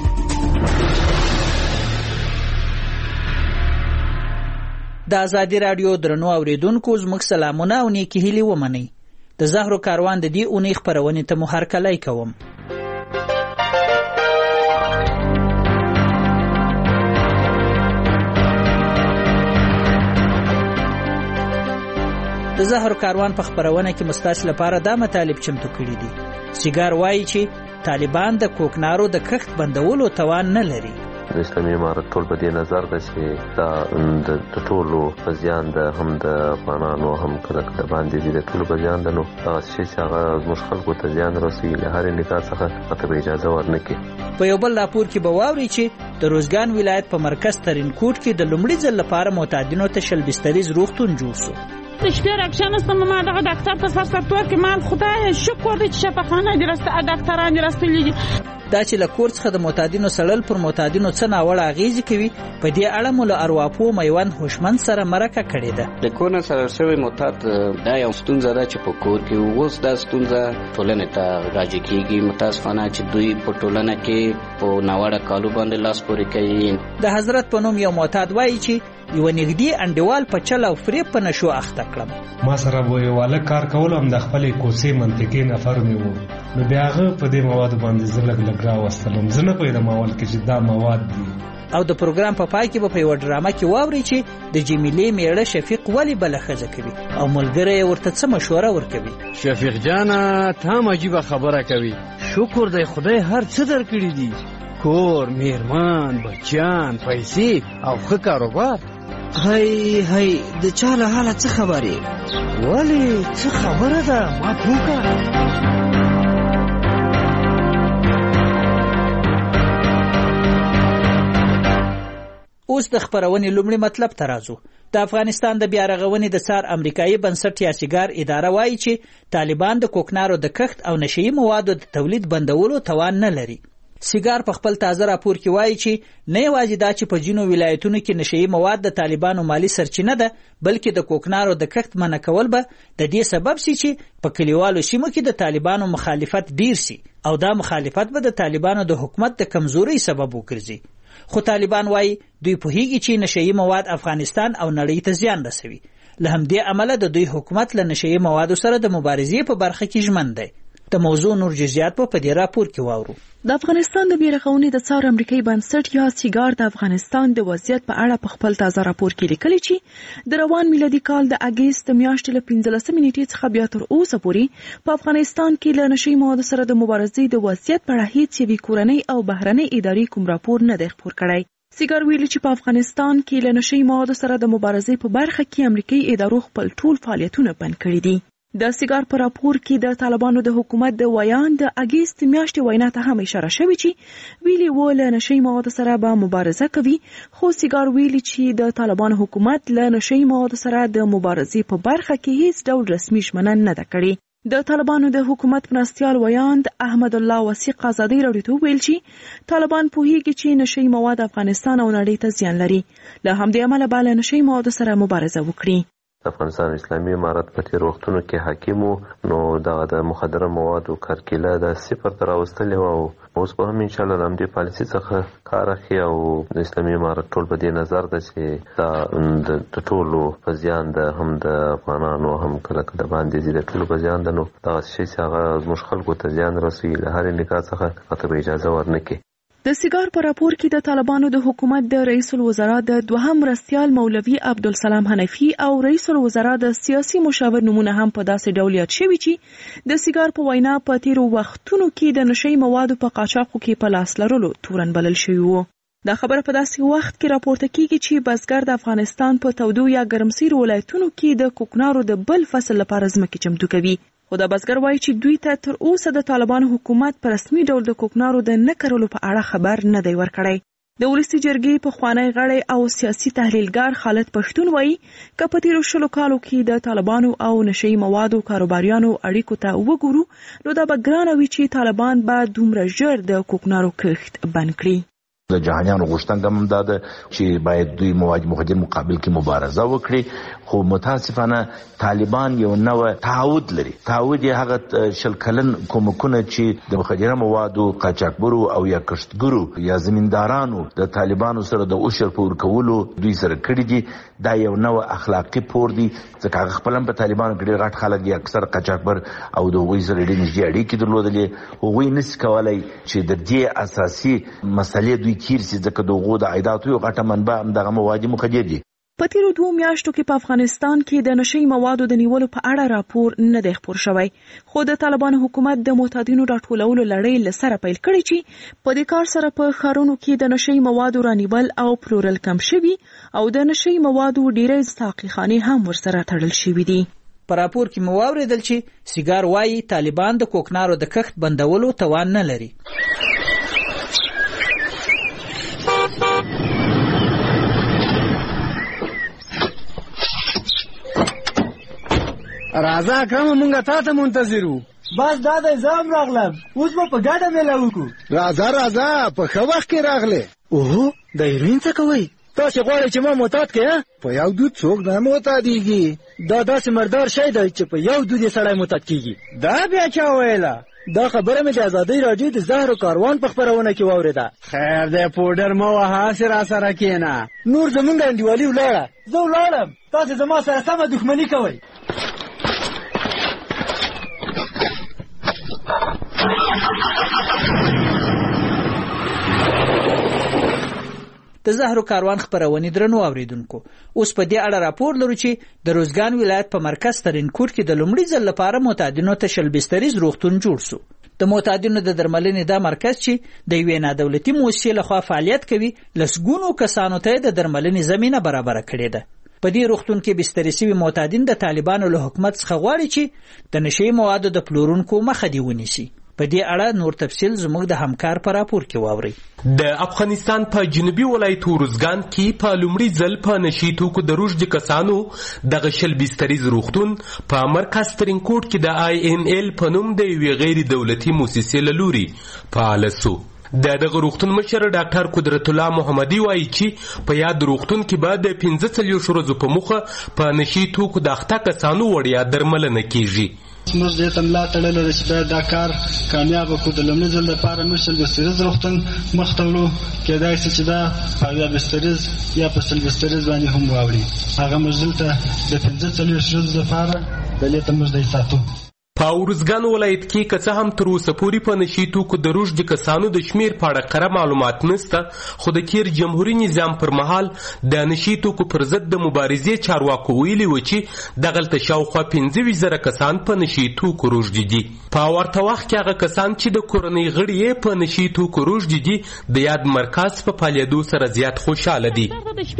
د ازادي راډیو درنو اوریدونکو زموږ سلامونه او نیکی هیلې ومنئ. د زهرو کاروان د دې اونۍ خپرونې ته مو هرکلی کوم. د زهرو کاروان په خپرونه کې مستاسو لپاره دا مطالب چمتو کړي دي. سیګار وایي چې طالبان د کوکنارو د کښت بندولو توان نه لري. د اسلامي امارت ټول په دې نظر ده چې دا د ټولو په زیان ده، هم د افغانانو هم کله کله باندې دي د ټولو په زیان ده. نو هغه شی چې هغه زموږ خلکو ته زیان رسوي له هرې نکاح څخه هغه به اجازه ورنکړي. په یو بل راپور کې به واورئ چې د روزګان ولایت په مرکز ترینکوټ کې د لومړي ځل لپاره معتادینو ته شل بستریز روغتون جوړ شو. شپې راکښېناستم ما دغه ډاکټر په سر سرتور کې مال خدایه شکر دی چې شفاخانه دې راسته ډاکټران دې راستلي دي. دا چې له کور څخه د معتادینو سړل پر معتادینو څه ناوړه اغېزې کوي، په دې اړه مو له ارواپوه میوند هوشمند سره مرکه کړې ده. د کور نه سړل شوی معتاد دا یو ستونزه ده چې په کور کې اوس دا ستونزه ټولنې ته راجع کېږي. متاسفانه چې دوی په ټولنه کې په ناوړه کالو باندې لاس پورې کوي. د حضرت په نوم یو معتاد وایي چې یو نږدې انډیوال په چل او فریب په نشو اخته کړم. ما سره به یو هلک کار کول، هم د خپلې کوڅې منطقې نفر مې و. نو بیا هغه په دې موادو باندې زه لږ لږ راوستلم. زه نه پوهېدم اول کې چې دا مواد دي. او د پروګرام په پای کې به په یوه ډرامه کې واورئ چې د جمیلې میړه شفیق ولې بله ښځه کوي او ملګری یې ورته څه مشوره ورکوي. شفیق جانه ته هم عجیبه خبره کوي. شکر دی خدای هر څه درکړي دي، کور، میرمن، بچیان، پیسې او ښه کاروبار. هی هی د چا له حاله څه خبرې؟ ولې څه خبره ده ما پوکه. اوس د خبرونې لومړی مطلب ته راځو. د افغانستان د بیا رغونې د څار امریکایي بنسټ یا سیګار اداره وایي چې طالبان د کوکنارو د کښت او نشهیي موادو د تولید بندولو توان نه لري. سیګار په خپل تازه راپور کې وایي چې نه یوازې دا چې په ځینو ولایتونو کې نشهیي مواد د طالبانو مالي سرچینه ده، بلکې د کوکنارو د کښت منع کول به د دې سبب سي چې په کلیوالو سیمو کې د طالبانو مخالفت ډیر سي او دا مخالفت به د طالبانو د حکومت د کمزوري سبب وګرځي. خو طالبان وایي دوی پوهیږي چې نشهیي مواد افغانستان او نړۍ ته زیان رسوي. له همدې امله د دوی حکومت له نشهیي موادو سره د مبارزې په برخه کې ژمن دی. د موضوع نور جزئیات په دې راپور کې واورو. د افغانستان د بیا رغونې د څار امریکایي بنسټ یا سیګار د افغانستان د وضعیت په اړه په خپل تازه راپور کې لیکلي چې د روان میلادي کال د اګست میاشتې له پنځلسمې نیټې څخه بیا تر اوسه پورې په افغانستان کې له نشهیي موادو سره د مبارزې د وضعیت په اړه هیڅ یوې کورنۍ او بهرنۍ ادارې کوم راپور نه دی خپور کړی. سیګار ویلي چې په افغانستان کې له نشهیي موادو سره د مبارزې په برخه کې امریکایي ادارو خپل ټول فعالیتونه بند کړي دي. د سیګار په راپور کې د طالبانو د حکومت د ویان د اګست میاشتې وینا ته هم اشاره شوې چې ویلي و له نشهیي موادو سره به مبارزه کوي، خو سیګار ویلي چې د طالبانو حکومت له نشهیي موادو سره د مبارزې په برخه کې هیڅ ډول رسمي ژمنه نه ده کړې. د طالبانو د حکومت مرستیال ویاند احمد الله وثیق ازادي راډیو ته ویل چې طالبان پوهیږي چې نشهیي مواد افغانستان او نړۍ ته زیان لري، له همدې امله به له نشهیي موادو سره مبارزه وکړي. افغانستان اسلامي امارت په تیر وختونو کې حاکم نو دغه د مخدره موادو کرکیله د صفر ته راوستلې وه او اوس به هم انشاءالله د همدې پالیسي څخه کار اخلي او د اسلامي امارت ټول په دې نظر ده چې دا د ټولو په زیان ده، هم د افغانانو هم کله که د باندې ځي د ټولو په زیان ده. نو دغه شی چې هغه زموږ خلکو ته زیان رسوي له هرې نګاه څخه هغه ته به اجازه ورنه کړي. د سیګار په راپور کې د طالبانو د حکومت د رئیس الوزرا د دوهم مرستیال مولوي عبدالسلام حنفي او رئیس الوزرا د سیاسي مشاور نمونه هم په داسې ډول یاد شوي چې د سیګار په وینا په تیرو وختونو کې د نشهیي موادو په قاچاقو کې په لاس لرلو تورن بلل شوي وو. دا خبره په داسې وخت کې راپورته کیږي چې بزګر د افغانستان په تودو یا ګرمسیرو ولایتونو کې د کوکنارو د بل فصل لپاره ځمکې چمتو کوي. خو دا بزګر وایي چې دوی ته تر اوسه د طالبانو حکومت په رسمي ډول د کوکنارو د نه کرلو په اړه خبر نه دی ورکړی. د ولسي جرګې پخوانی غړی او سیاسي تحلیلګر خالد پښتون وایي که په تیرو شلو کالو کې د طالبانو او نشهیي موادو کاروباریانو اړیکو ته وګورو نو دا به ګرانه وي چې طالبان به دومره ژر د کوکنارو کښت بند کړي. د جهانیانو غوښتنه هم دا ده چې باید دوی مواد مخدر مقابل کې مبارزه وکړي، خو متاسفانه طالبان یو نوع تعهد لري. تعهد یې هغه شل کلن کومکونه چې د مخدره موادو قاچاقبرو او یا کښتګرو یا زمیندارانو د طالبانو سره د اوشر په ورکولو دوی سره کړي دي، دا یو نوع اخلاقی پور دی ځکه هغه خپل په طالبانو کې ډېر غټ خلک دي، اکثر قاچاقبر او د هغوی سره ډېرې نږدې اړیکې درلودلې. هغوی نشي کولی چې د دې اساسي مسلې دوی کیر سي ځکه دغه د عایداتو یو غټه منبع دغه مواد مخدر دي. په تیرو دوه میاشتو کې په افغانستان کې د نشهیي موادو د نیولو په اړه راپور نه دی خپور شوی، خو د طالبانو حکومت د معتادینو راټولولو لړۍ له سره پیل کړې چې په دې کار سره په ښارونو کې د نشهیي موادو رانیول او پلورل کم شوي او د نشهیي موادو ډېرې ساقيخانې هم ورسره تړل شوي دي. په راپور کې مو واورېدل چې سیګار وایي طالبان د کوکنارو د کښت بندولو توان نه لري. راځه اکرم مونږه تا ته منتظر وو. بس دا د زام راغلم، اوس به په ګډه میله وکړو. راځه راځه په ښه وخت کې راغلې. اوهو د هیروین څه کوئ؟ تاسې غواړئ چې ما معتاد کړې؟ په یو دود څوک نه معتادېږي. دا داسې مردار شی دی چې په یو دود یې سړی معتاد کېږي. دا بیا چا ویله؟ دا خبره مې د ازادۍ راډیو د زهرو کاروان په خپرونه کې واورېده. خیر دی پوډر مه وهه، هسې راسره کښېنه. نور زمونږ انډیوالي ولاړه، زه ولاړم، تاسې زما سره سمه دښمني کوئ. د زهرو کاروان خبرونې درنو اوریدونکو، اوس په دې اړه راپور لرو چې د روزګان ولایت په مرکز ترینکوټ کې د لومړي ځل لپاره معتادینو ته شل بستریز روغتون جوړ شو. د معتادینو د درملنې دا مرکز چې د یوې نادولتي موسسې لخوا فعالیت کوي، لسګونو کسانو ته د درملنې زمینه برابره کړې ده. په دې روغتون کې بستري شوي معتادین د طالبانو له حکومت څخه غواړي چې د نشهیي موادو د پلورونکو مخه دې ونیسي. په دې اړه نور تفصیل زموږ د همکار په راپور کې واورئ. د افغانستان په جنوبي ولایت ارزګان کې په لومړي ځل په نشي توکو د روږدي کسانو دغه شل بستریز روغتون په مرکز ترینکوټ کې د آی ان ایل په نوم د یوې غیر دولتي موسسې له لوري فعال سو. د دغه روغتون مشر ډاکټر قدرت الله محمدي وایي چې په یاد روغتون کې به د پنځه څلوېښت ورځو په موخه په نشي توکو د اخته کسانو وړیا درملنه کیږي. موږ دې ته ملا تړلې ده چې باید دا کار کامیاب کړو. د لومړي ځل لپاره موږ شل بستریز روغتون مخ ته وړو، کېدای شي چې دا په اویا بستریز یا په سل بستریز باندې هم واوړي. هغه موږ دلته د پنځه څلوېښت ورځو لپاره دلې ته موږ دی ساتو. په ارزګان ولایت کې که څه هم تر اوسه پورې په نشي توکو د روږدي کسانو د شمیر په اړه کره معلومات نشته، خو د کیر جمهوري نظام پر مهال د نشي توکو پر ضد د مبارزې چارواکو ویلي و چې دغلته شاوخوا پنځه ویشت زره کسان په نشي توکو روږدي دي. په ورته وخت کې هغه کسان چې د کورنۍ غړي یې په نشي توکو روږدي دي د یاد مرکز په فعالیدو سره زیات خوشحاله دي.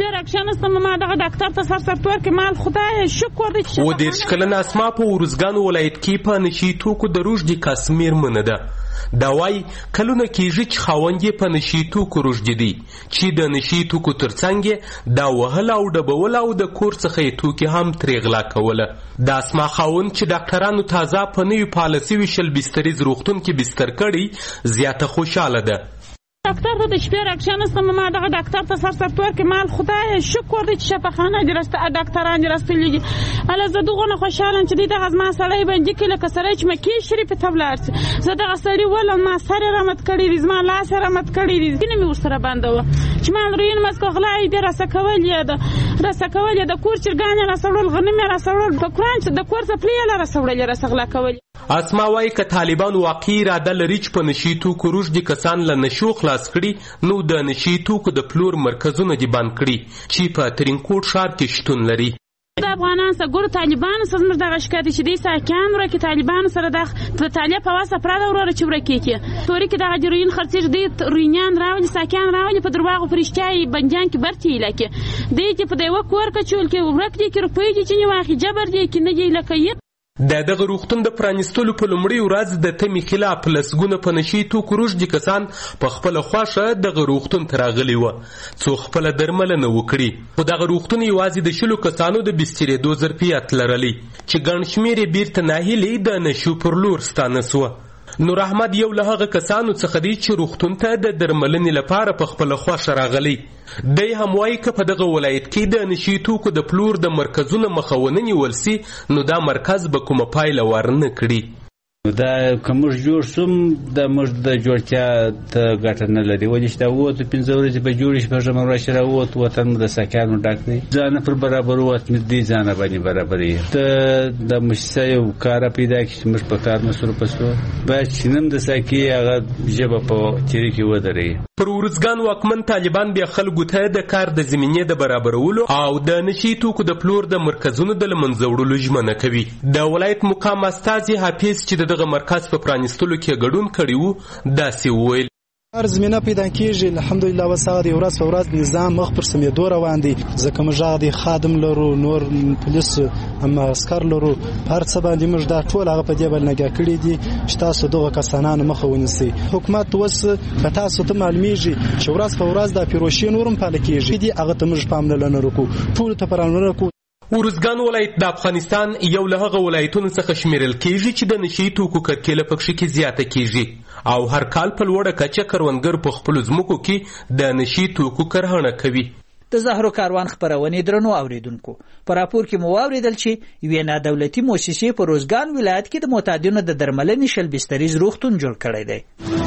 و دېرش کلنه اسما په ارزګان ولایت کې په نشي توکو د روږدي کس میرمنه ده. دا وایي کلونه کېږي چې خاوند یې په نشي توکو روږدي دی، چې د نشي توکو ترڅنګ یې دا وهل او ډبول او د کور څخه یې توکي هم ترې غلا کوله. د اسما خاوند چې ډاکټرانو تازه په نوي پاله سوي شل بستریز روغتون کې بستر کړی زیاته خوشحاله ده. دکتر ته د شپې راکښېناستم، ما دغه ډاکتر ته سر سر تور کې مال خدای شکر دی چې شفاخانه دې راسته ډاکتران دې راستلي دي. هله زه دغونه خوشحاله یم چې دی دغه زما سړی باندې کې لکه سړی چې مکې شریفې ته ولاړ شي. زه دغه سړي ولم، ما سر یې رامت کړی دی، زما لاس یې رامت کړی دی، ځینې مې ورسره بنده وه چې ما روین مسکو غلا یې دې راسه کول یې ده راسه کول یې د کور چرګان یې راسه وړل، غنم یې راسه وړل، په قرآن چې د کور څپلۍ یې له راسه وړل یې راسه غلا کول. اسما وایي که طالبان واقعي اراده لري چې په نشي توکو روږدي کسان له نشو خلاص کړي نو د نشي توکو د پلور مرکزونه دې بند کړي چې په ترینکوټ ښار کې شتون لري. د افغانان سره ګورو طالبانو سره زموږ دغه شکایت چې دی ساکیان ورکې طالبانو سره د طالب په واسه پراده وروره چې ورکې کې تورې کې دغه جروین خرڅېږي دی روینیان راولي ساکیان راولي په درواغو فرشتیا یې بندیان کې برتې ایله کې دی چې په د یوه کور کچول کې ورک دی کې روپۍ دي چې نه واخلي جبر دی کې نه دی لکه یې. د دغه روغتون د پرانیستلو په لومړۍ ورځ د تمې خلاف لسګونه په نشي توکو روږدي کسان په خپله خوښه دغه روغتون ته راغلي وه څو خپله درملنه وکړي، خو دغه روغتون یوازې د شلو کسانو د بسترېدو ظرفیت لرلی چې ګڼ شمېر یې بیرته ناهیلې د نشو پر لور ستانه سوه. نور احمد یو له هغه کسانو څخه دی چې روغتون ته د درملنې لپاره په خپله خوښه راغلی. دی هم وایي که په دغه ولایت کې د نشي توکو د پلور د مرکزونه مخه ونه نیول سي نو دا مرکز به کومه پایله ورنه کړي. دا که موږ جوړ سوم د موږ د جوړتیا ته ګټه نه لري، ولې چې دا ووتو پنځه ورځې به جوړې شي، پنځمه ورځ چې راووت وطن مو د ساکیانو ډک دی، ځانه پر برابر ووت دې ځانه باندې برابروي. ته د مؤسسه یو کاره پیدا کړي چې موږ په کار مصروفه سو، باید چې نن د ساکي هغه ژبه په چیرې کې ودرېږي. پر ارزګان واکمن طالبان بیا خلکو ته د کار د زمینې د برابرولو او د نشي توکو د پلور د مرکزونو د له منځه وړلو ژمنه کوي. د ولایت مقام استازي حافظ چې دغه مرکز په پرانیستلو کې ګډون کړی وو داسې وویل: هر زمینه پیدا کیږي الحمدلله وسغه دی ورځ په ورځ نظام مخ پر سمېدو روان دی، ځکه موږ د خادم لرو، نور پولیس اما عسكر لرو، هر څه باندې موږ دا ټول هغه په دې باندې نګه کړی دي چې تاسو دغه کسانانو مخه ونیسئ. حکومت اوس په تاسو ته معلومیږي چې ورځ په ورځ د پیروشي نورم پاله کیږي دي، هغه ته موږ پاملرنه وکړو، ټول ته پاملرنه وکړو. ارزګان ولایت د افغانستان یو له هغه ولایتونو څخه شمیرل کیږي چې د نشي توکو کرکیله پکښې کې زیاته کیږي او هر کال په لوړه کچه کروندګر په خپلو ځمکو کې د نشي توکو کرهڼه کوي. د زهرو کاروان خپرونې درنو اوریدونکو، په راپور کې مو واوریدل چې یوې نادولتي مؤسسې په روزګان ولایت کې د معتادینو د درملنې شل بستریز روغتون جوړ کړی دی.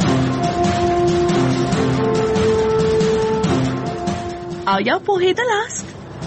آیا پوهېدلاست؟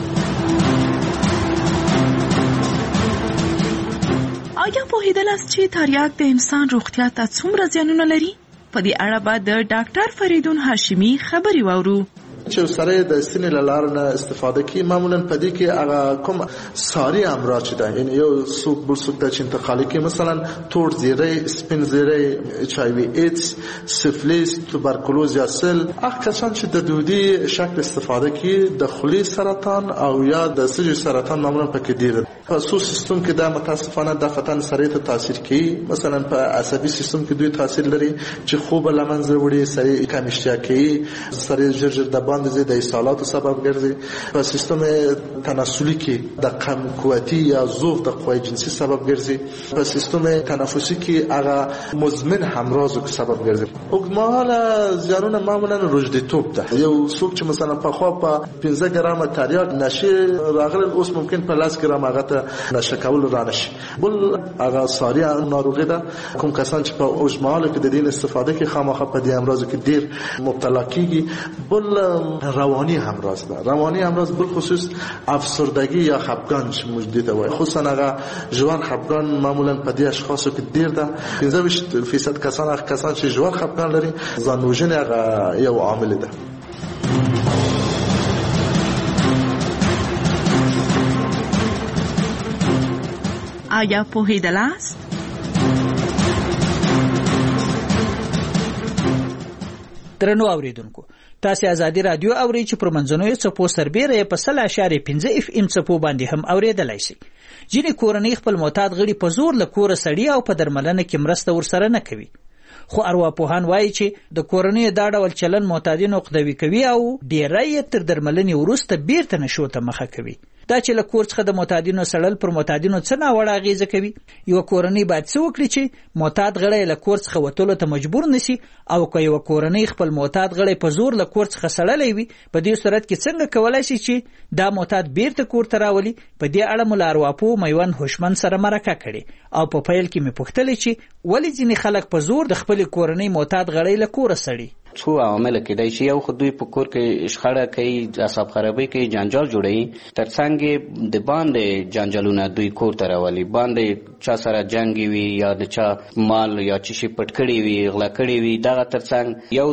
آیا پوهېدلاست چې تریاک د انسان روغتیا ته څومره زیانونه لري؟ په دې اړه به د ډاکټر فریدون هاشمي خبرې واورو. چې سره د سینې له لارې نه استفاده کوي. معمولا په دې کې هغه کوم ساري امراض چې ده، یعنې یو څوک بل څوک ته چې انتقالي کوي، مثلا تور زیری، سپین زیری، اچ آی وي ایدز، سفلیس، توبرکلوز یا سل. هغه کسان چې د دودي شکل استفاده کوي د خولې سرطان او یا د سږي سرطان معمولا پکې ډیر. په سو سیستم کې دا متاسفانه د فتن سره ته تاثیر کوي. مثلا په عصبي سیستم کې دوی تاثیر لري چې خوب لمنځه وړي، سره کم اشتها کوي، سره ژر د باندې زیات اسهالات سبب ګرځي. په سیستم تناسلي کې د کم قوتي یا ضعف د قوی جنسي سبب ګرځي. په سیستم تنفسي کې هغه مزمن همراز سبب ګرځي. اوږدمهاله زیانونه معمولا روږديتوب ده. یو څوک چې مثلا په خوا په پنځه ګرامه تریاک نشه راغلی، اوس ممکن په لاس ګرام هغه ته نشه کول را نشي. بل هغه ساري ناروغي ده. کوم کسان چې په اوږدمهاله کې د دین استفاده کوي خامخا په دې امراض کې ډیر مبتلا کیږي. بل رواني امراض ده. رواني امراض بل خصوص افسردگی یا خفګان چې موجود ده وای، خصوصا هغه ژور خفګان معمولا په دې اشخاصو کې ډیر ده. پنځه ویشت فیصد کسان هغه کسان چې ژور خفګان لري ځانوژنه هغه یو عامل ده. آیا پوهیدلاست؟ درنو اوریدونکو، تاسو ازادي رادیو اورئ چې پر منځنوي څپو سربېره په سل اشاریه پنځه اف ام څپو باندې هم اوریدلای شي. ځینې کورنۍ خپل معتاد غړي په زور له کوره سړي او په درملنه کې مرسته ورسره نه کوي. خو ارواپوهان وایي چې د کورنۍ دا ډول چلن معتادین عقدوي کوي او ډیری تر درملنې وروسته بیرته نشو ته مخه کوي. دا چې له کور څخه د معتادینو سړل پر معتادینو څه ناوړه اغیزه کوي. یو کورنۍ باید څه وکړي چې معتاد غړی له کور څخه وتلو ته مجبور نشي، او که یو کورنۍ خپل معتاد غړی په زور له کور څخه سړلی وي، په دې صورت کې څنګه کولای شي چې دا معتاد بیرته کور ته راولي. په دې اړه مو له ارواپوه میوند هوشمند سره مرکه کړې او په پیل کې مې پوښتلې چې ولې ځینې خلک په زور د خپلې کورنۍ معتاد غړی له کوره سړي. څو عوامل کېدای شي. یو خو دوی په کور کې شخړه کوي، اعصاب خرابي کوي، جنجال جوړوي. ترڅنګ د باندې جنجالونه دوی کور ته راولي. باندې چا سره جنګ وي یا د چا مال یا چی شي پټ کړی وي، غلا کړی وي. دغه ترڅنګ یو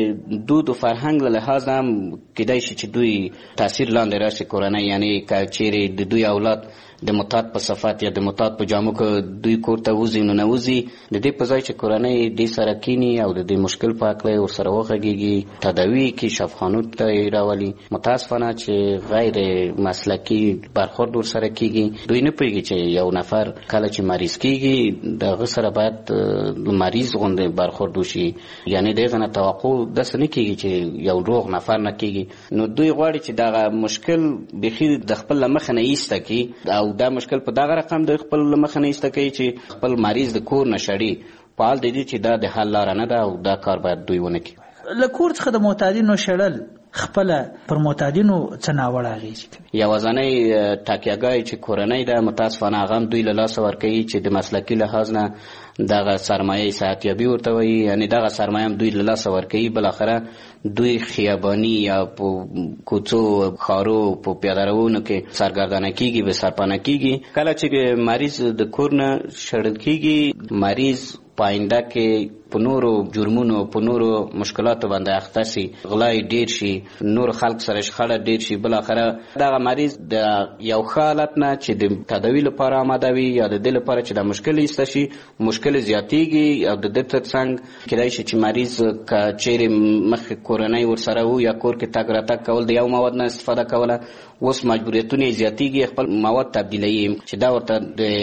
د دود او فرهنګ له لحاظ هم کېدای شي چې دوی تاثیر لاندې راشي کورنۍ. یعنی که چیرې د دوی اولاد د معتاد په صفات یا د معتاد په جامو کې دوی کور ته وځي نو نه وځي، د دې په ځای چې کورنۍ دې سره کینی او د دې مشکل په اړه ورسره وغږیږي، تداوی کې شفاخانو ته راولي. متاسفانه چې غیر مسلکی برخورد ورسره کیږي. دوی نه پوهیږي چې یو نفر کله چې مریض کیږي دغه سره باید مریض غوندې برخورد وشي. یعنی دغه نه توقع داسې نه کیږي چې یو روغ نفر نه کیږي. نو دوی غواړي چې دغه مشکل بخیر د خپل مخ نه ایسته کی او دا مشکل په دغه رقم د خپل مخ نه ایسته کوي چې خپل مریض د کور نشړي. په حال د دې چې دا د حل لار نه ده او دا کار باید دوی ونه کړي. له کور څخه د معتادینو شړل خپل پر معتادینو څه ناوړه اغیزې کوي. یوازینی ټاکیګای چې کورنۍ ده متاسفانه هغه دوی له لاسه ورکوي چې د مسلکي لحاظ نه دغه سرمایه صحتیابي ورته وایي. یعنی دغه سرمایه هم دوی له لاسه ورکوي. بالاخره دوی خیاباني یا په کوڅو خارو په پیادهروونو کې سرګردانه کیږي، به سرپناه کیږي. کله چې مریض د کور نه شړل کیږي، مریض پاینده کې په نورو جرمونو په نورو مشکلاتو باندې اخته شي، غلای ډیر شي، نور خلک سره شخړه ډیر شي. بالاخره دغه مریض د یو حالت نه چې د تداوی لپاره آماده وي یا د دې لپاره چې د مشکل ایسته شي، مشکل زیاتیږي او د دې ترڅنګ کېدای شي چې مریض که چیرې مخکې کورنۍ ورسره وو یا کور کې تګ راتګ کول د یو مواد نه استفاده کوله، اوس مجبوریتونه زیاتیږي، خپل مواد تبدیلوي چې دا ورته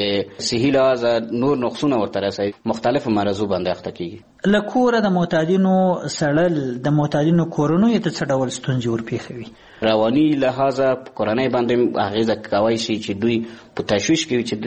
د صحي لحاظ نور نقصونه ورته رسوي، مختلفو مرضو باندې اخته کیږي. له کوره د معتادینو سړل د معتادینو کورنیو ته څه ډول ستونزې ورپېښوي؟ رواني لحاظه په کورنۍ باندې اغیزه کولی شي چې دوی په تشویش کې چې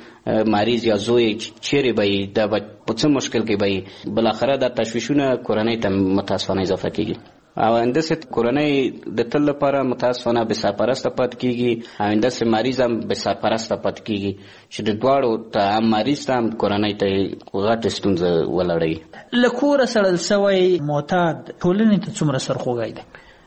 د مریض یا زوی چیرې به یې دا به په څه مشکل کې به یې، بالاخره دا تشویشونه کورنۍ ته متاسفانه اضافه کیږي او انداسې کورنۍ د تل لپاره متاسفانه بې سرپرسته پاتې کیږي او انداسې مریض هم بې سرپرسته پاتې کیږي چې د دواړو ته هم مریض ته هم کورنۍ ته غټه ستونزه ولړوي. له کوره سړل سوی معتاد ټولنې ته څومره سرخوږی دی؟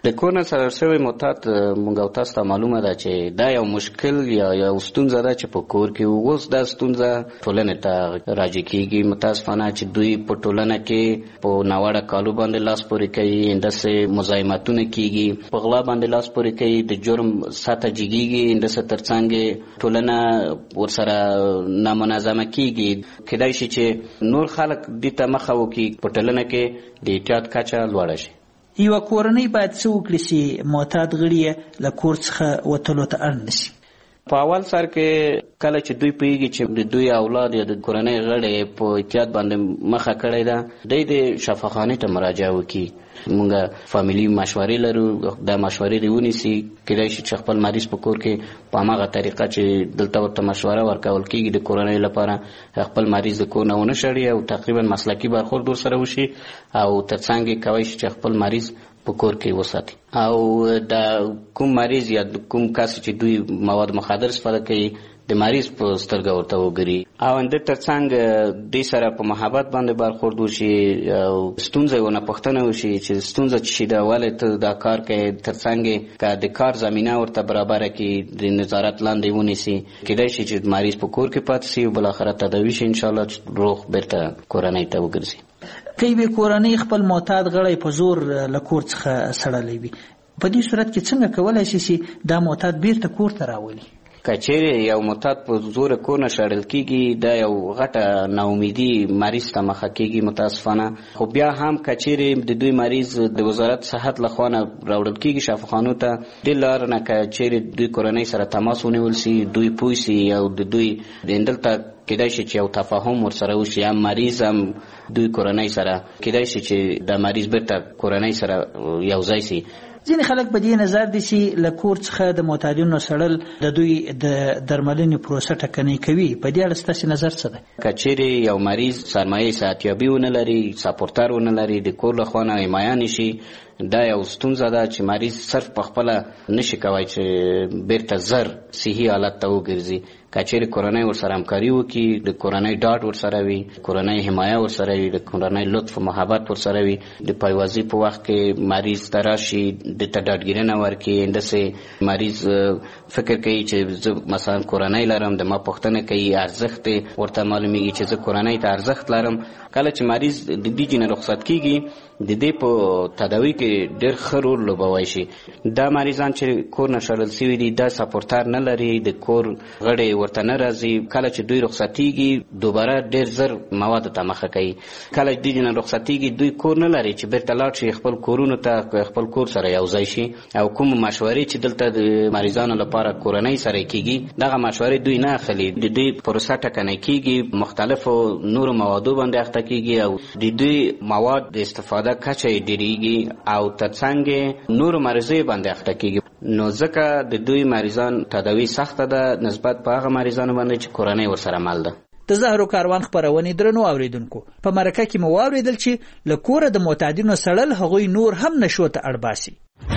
د کور نه څارل شوی معتاد موږ او تاسو ته معلومه ده چې دا یو مشکل یا یو ستونزه ده چې په کور کې اوس دا ستونزه ټولنې ته راجع کېږي. متاسفانه چې دوی په ټولنه کې په ناوړه کالو باندې لاس پورې کوي، همداسې مزاحمتونه کېږي، په غلا باندې لاس پورې کوي، د جرم سطحه جګېږي، همداسې تر څنګ ټولنه ورسره نامنظمه کېږي. کېدای شي چې نور خلک دې ته مخه وکړي، په ټولنه کې د احتیاط کچه لوړه شي. یوه کورنۍ باید څه وکړي چې معتاد غړي یې له کور څخه وتلو ته اړ نه شي؟ په اول سر کې کله چې دوی پوهېږي چې د دوی اولاد یا د کورنۍ غړی په احتیاط باندې مخه کړې ده، دوی د شفاخانې ته مراجعه وکړي. موږ فامیلي مشورې لرو، دا مشورې دې ونیسي. کېدای شي چې خپل مریض په کور کې په هماغه طریقه چې دلته ورته مشوره ورکول کېږي د کورنۍ لپاره خپل مریض د کور نه ونه شړي او تقریبا مسلکي برخورد ورسره وشي، او تر څنګ کولی شي چې خپل مریض په کور کې وساتي. او دا کوم مریض یا کوم کس چې دوی مواد مخدر استفاده کوي د مریض په سترګه ورته وګوري، او اند تر څنګ دې سره په محبت باندې برخورد وشي او ستونزه ونه پوښتنه وشي چې ستونزه څه شي ده، ولې ته دا کار کوې، تر څنګ که د کار زمینه ورته برابره کړي، د نظارت لاندې ونیسي. کېدای شي چې مریض په کور کې پاتې شي او بالاخره تداوي شي، انشاءالله چې روغ بیرته کورنۍ ته وګرځي. که یوې کورنۍ خپل معتاد غړی په زور له کور څخه سړلی وي، په دې صورت کې څنګه کولی شي چې دا معتاد بیرته کور ته راولي؟ که چیرې یو معتاد په زور کور نه شړل کېږي، دا یو غټه ناامیدي مریض ته مخه کېږي متاسفانه. خو بیا هم که چیرې د دوی مریض د وزارت صحت لخوا نه راوړل کېږي شفاخانو ته، دې لاره نه که چیرې دوی کورنۍ سره تماس ونیول سي، دوی پوه سي او د دوی دلته کېدای شي چې یو تفاهم ورسره وشي، هم مریض هم دوی کورنۍ سره کېدای شي چې د مریض بیرته کورنۍ سره یو ځای سي. ځینې خلک په دې نظر دي چې له کور څخه د معتادینو سړل د دوی د درملنې پروسه ټکنۍ کوي. په دې اړه ستاسې نظر څه دی؟ که چیرې یو مریض سرمایه صحتیابي ونه لري، سپورټر ونه لري، د کور لخوا نه حمایه نشي، دا یو ستونزه ده چې مریض صرف په خپله نشي کولی چې بیرته زر صحي حالت ته وګرځي. که چیرې کورنۍ ورسره همکاري وکړي، د کورنۍ ډاډ ورسره وي، کورنۍ حمایه ورسره وي، د کورنۍ لطف و محبت ورسره وي، د پایوازي په وخت کې مریض ته راشي، د ته ډاډګیرنه ورکړي. همداسې مریض فکر کوي چې زه مثلا کورنۍ لرم، د ما پوښتنه کوي، ارزښت ورته معلومیږي چې زه کورنۍ ته ارزښت لرم. کله چې مریض د دې نه رخصت کېږي، د دې په تداوي کې ډېر ښه رول لوبولی شي. دا مریضان چې کور نه شړل سوي دي، دا سپورټر نه لري، د کور غړی ورته نه راځي. کله چې دوی رخصتېږي، دوباره ډېر زر موادو ته مخه کوي. کله چې دوی نه رخصتېږي، دوی کور نه لري چې بیرته لاړ شي خپل کورونو ته، خپل کور سره یو ځای شي. او کوم مشورې چې دلته د مریضانو لپاره کورنۍ سره کېږي، دغه مشورې دوی نه اخلي. د دوی پروسه ټکنۍ کېږي، مختلفو نورو موادو باندې اخته کېږي، او د دوی مواد د استفاده کچه یې ډېرېږي او تر څنګ نورو مریضیو باندې اخته کېږي. نو ځکه د دوی مریضان تداوي سخته ده نسبت په هغه مریضانو باندې چې کورنۍ ورسره مل ده. د زهرو کاروان خپرونې درنو اوریدونکو، په مرکه کې مو واورېدل چې له کوره د معتادینو سړل هغوی نور هم نشو ته اړ باسي.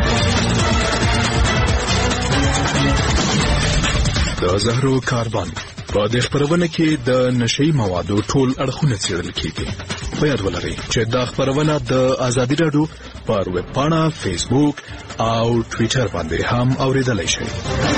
د زهرو کاروان په دې خپرونه کې د نشئی موادو ټول اړخونه څېړل کېږي. په یاد ولرئ چې دا خپرونه د ازادي راډیو پر ویب پاڼه، فیسبوک او ټویټر باندې هم اوریدلای شئ.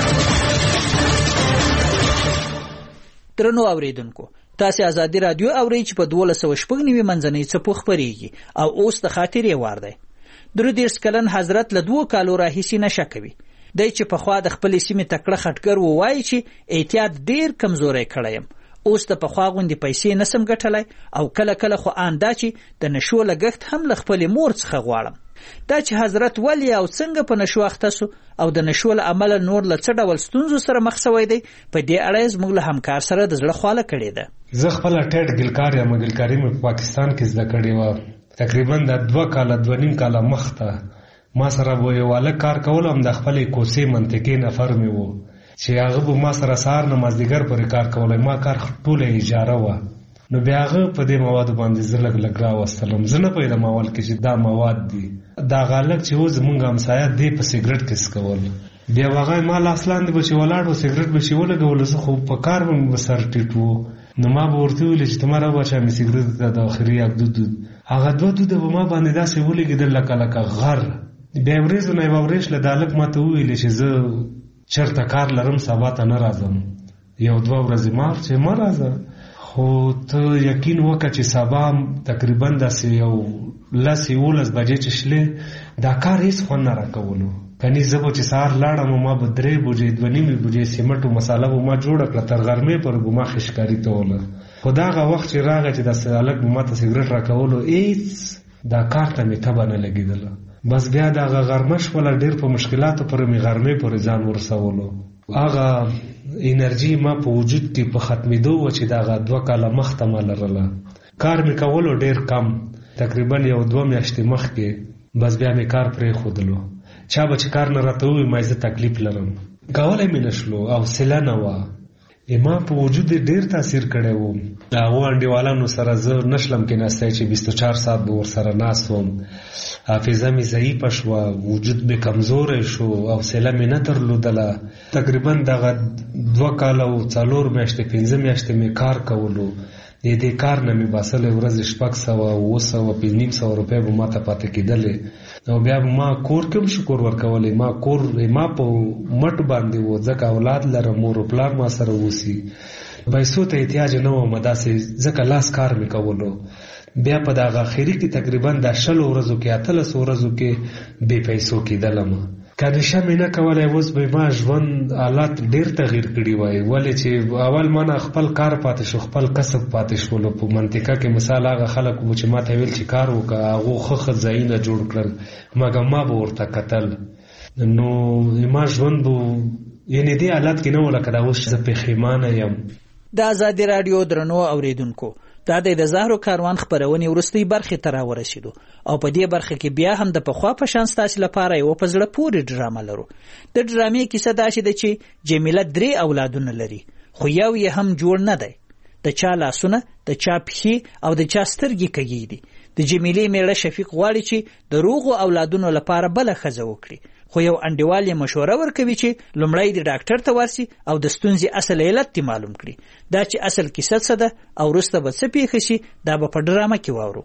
درنو اوریدونکو، تاسو ازادي راډیو اورئ چې په دولس سوه شپږ نوي منځنۍ څپو خپرېږي او اوس د خاطرې وار دی. درې دېرش کلن حضرت له دوو کالو راهیسې نشه کوي. دی چې پخوا د خپلې سیمې تکړه خټګر ووایي چې احتیاط ډېر کمزوری کړی یم، اوس د پخوا غوندې پیسې نسم ګټلی، او کله کله خو آن دا چې د نشو لګښت هم له خپلې مور څخه غواړم. دا چې حضرت ولې او څنګه په نشو اخته سو او د نشو له امله نور له څه ډول ستونزو سره مخ شوی دی، په دې اړه یې زموږ له همکار سره د زړه خواله کړې ده. زه خپله ټیټ ګلکار یم، ګلکاري مې په پاکستان کې زده کړې وه. تقریبا د دوه کاله دوه نیم کاله مخته ما سره به یو هلک کار کولو، هم د خپلې کوڅې منطقې نفر مې و چې هغه به ما سره سهار نه مازدیګر پورې کار کولی. ما کار ټوله اجاره وه. نو بیا هغه په دې موادو باندې زه لږ لږ راوستلم. زه نه پوهېدم اول کې چې دا مواد دي. دغه هلک چې و زمونږ همسایه دی په سګرټ کې څکول. بیا هغه ما لاس لاندې به چې ولاړ و سګرټ به چې ولګولو، زه خو په کار به مې سر ټیټ و. نو ما به ورته ویلې چې ته ما راوباچه مې سګرټ ته د آخري یک دود دود. هغه دوه دوده به ما باندې داسې ولګېدل لکه لکه غر. بیا ورځو نه یوه ورځ له دا هلک ماته وویلې چې زه چېرته کار لرم سبا ته نه راځم یو دوه ورځې ما چې مه راځه خو ته یقین وکړه چې سبا تقریبا داسې یو لس یولس بجې چې شلې دا کار هېڅ خوند نه راکولو کني زه به چې سهار لاړم ما به درې بجې دوه نیمې بجې سیمټ و مساله به ما جوړه کړه تر غرمې پورې به ما خشکاري کوله خو د هغه وخت چې راغی چې داسې هلک به ما ته سګرټ راکولو هېڅ دا کار ته مې تبه نه لګېدله بس بیا د هغه غرمه شوله ډېر په مشکلاتو پورې مې غرمې پورې ځان ورسولو هغه انرژي ما په وجود کې په ختمېدو وه چې د هغه دوه کاله مخته ما لرله کار مې کولو ډېر کم تقریبا یو دوه میاشتې مخکې بس بیا مې کار پرېښودلو چا به چې کار نه راته ووایي ما زه تکلیف لرم کولی مې نه شلو حوصله نه وه ما په وجود ډېر تاثیر کړی و د هغو انډیوالانو سره زه نشلم کېناستی چې بیست و چار ساعت به ورسره ناست وم حافظه مې ضعیفه شوه وجود مې کمزوری شو حوصله مې نه درلودله تقریبا دغه دوه کاله و څلور میاشتې پنځه میاشتې مې کار کولو د دې کار نه مې باسلی ورځې شپږ سوه اوه سوه پنځه نیم سوه روپۍ به ما ته پاتې کېدلې او بیا به ما کور کې هم شکر ورکولی ما کور ما په مټ باندې و ځکه اولاد لرم مور و پلار ما سره اوسي پیسو ته احتیاج نه وم داسې ځکه لاس کار مې کولو بیا په دغه اخري کې تقریبا د شلو ورځو کې اتلسو ورځو کې بې پیسو کېدلم که نشه مې نه کولی اوس به ما ژوند حالات ډېر تغییر کړي وای ولې چې اول ما نه خپل کار پاتې شو خپل کسب پاتې شولو په منطقه کې مثال هغه خلک وو چې ما ته ویل چې کار وکړه هغو ښه ښه ځایونه جوړ کړل مګر ما به ورته کتل نو ما ژوند به یعنې دې حالت کې نه و لکه دا اوس زه پښیمانه یم د ازادي راډیو درنو اوریدونکو دا د زهرو کاروان خپرونې وروستۍ برخې ته راورسېدو او په دې برخه کې بیا هم د پخوا په شان ستاسې لپاره یوه په زړه پورې ډرامه لرو د ډرامې کیسه داسې ده چې جمیله درې اولادونه لري خو یو یې هم جوړ نه دی د چا لاسونه د چا پښې او د چا سترګې کږې دي د جمیلې میړه شفیق غواړي چې د روغو اولادونو لپاره بله ښځه وکړي خو یو انډیوال یې مشوره ورکوي چې لومړی د ډاکټر ته ورسي او د ستونزې اصل علت دې معلوم کړي دا چې اصل کیسه څه ده او وروسته به څه پیښه شي دا به په ډرامه کې واورو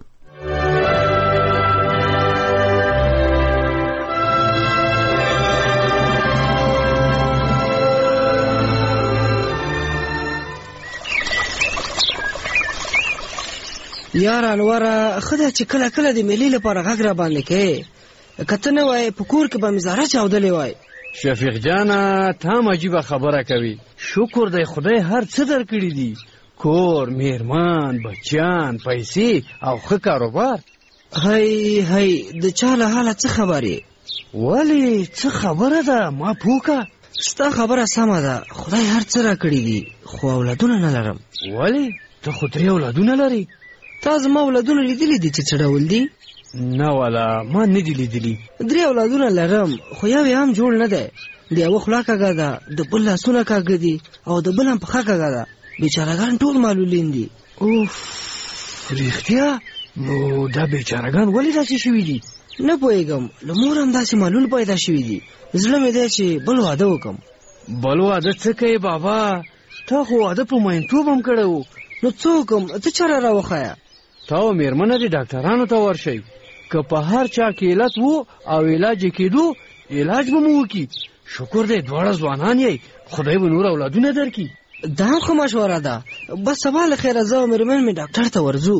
یار انوره ښه ده چې کله کله د مېلې لپاره غږ را باندې کوې که ته نه وای په کور کې به مې زاره چاودلې وای شفیق جانه ته هم عجیبه خبره کوي شکر دی خدای هر څه درکړي دي کور میرمن بچیان پیسې او ښه کاروبار هی هی د چا له حاله څه خبرې ولې څه خبره ده ما پوکه ستا خبره سمه ده خدای هر څه راکړي دي خو اولادونه نه لرم ولې ته خو درې اولادونه لري تا زما اولادونه لیدلي دي چې څه ډول دي نه والا ما نه دي لیدلي درې اولادونه لرم خو یو یې هم جوړ نه دی د یوه خوله کږه ده د بل لاسونه کږه دي او د بل هم پښه کږه ده بیچارهګان ټول معلولین دي اوف رښتیا نو دا بیچارهګان ولې داسې شوي دي نه پوهېږم له مور هم داسې معلول پیدا شوي دي زړه مې دی چې بل واده وکړم بل واده څه کوې بابا تا خو واده په مینتوب هم کړی و نو څه وکړم ته چاره راوښیه تا او مېرمنه دې ډاکټرانو ته ورشئ که په هر چا کې علت وو او علاج یې کېدو علاج به مو وکړي شکر دی دواړه ځوانان یې خدای به نور اولادونه درکړي دا هم ښه مشوره ده بس سبا له خیره زه او مېرمن مې ډاکټر ته ورځو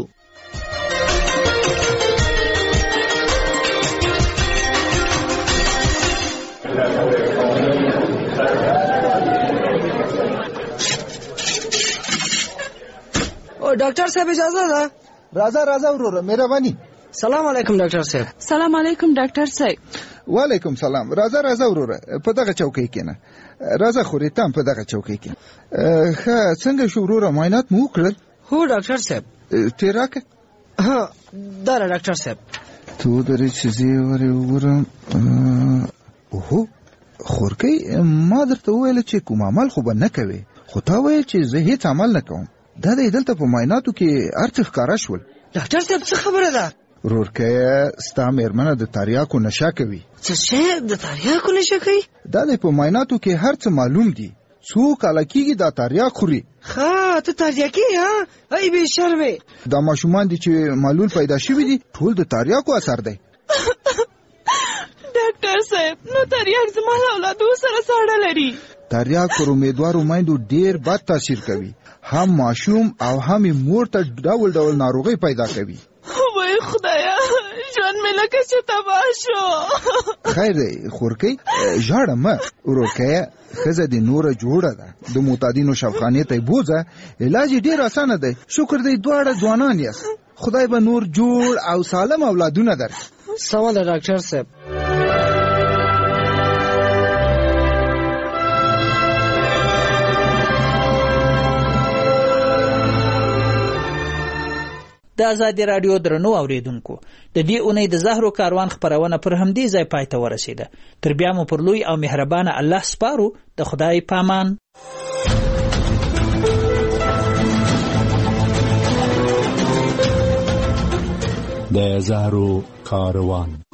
او ډاکټر صاحب اجازه ده راځه راځه وروره مهرباني سلام علیکم ډاکټر صاحب سلام علیکم ډاکټر صاحب وعلیکم سلام راځه راځه وروره په دغه چوکۍ کېنه راځه خورې تام په دغه چوکۍ کېنه ښه څنګه شو وروره معاینات مو وکړل هو ډاکټر صاحب تېر راکړه ها دا ډاکټر صاحب تو درې چې زه یې ورې وګورم اوهو خورکۍ ما درته وویل چې کوم عمل خو به نه کوې خو تا ویل چې زه هېڅ عمل نه کوم دا دی دلته په معایناتو کې هر څه ښکاره شول ډاکټر صاحب څه خبره ده ورورکیه ستا مېرمنه د تریاکو نشه کوي څه شی د تریاکو نشه کوي دا دی په معایناتو کې هر څه معلوم دي څو کاله کېږي دا تریاک خوري ښه ته تریاکي ها ای بې شرمې دا ماشومان دي چې معلول پیدا شوي دي ټول د تریاکو اثر دی ډاکټر صاحب نو تریاک زما له اولادو سره ساړه لري. تریاک پر امیدوارو میندو ډیر بد تاثیر کوي، هم ماشوم او هم مور ته ډول ډول ناروغي پیدا کوي. وای خدایا ژوند مې لکه چې تباه شو. خیر دی خورکۍ ژاړه مه ورکه ښځه د نوره جوړه ده، د معتادینو شفخانې ته بوځه، علاج ډیر اسانه دی. شکر دی دواړه ځوانان یاست، خدای به نور جوړ او سالم اولادونه درکړي. سمه ده ډاکټر صاحب. د ازادي راډیو درنو اوریدونکو، د دې اونۍ د زهرو کاروان خپرونه پر همدې ځای پای ته ورسیده. تر بیا مو پر لوی او مهربانه الله سپارو. د خدای پامان. د زهرو کاروان.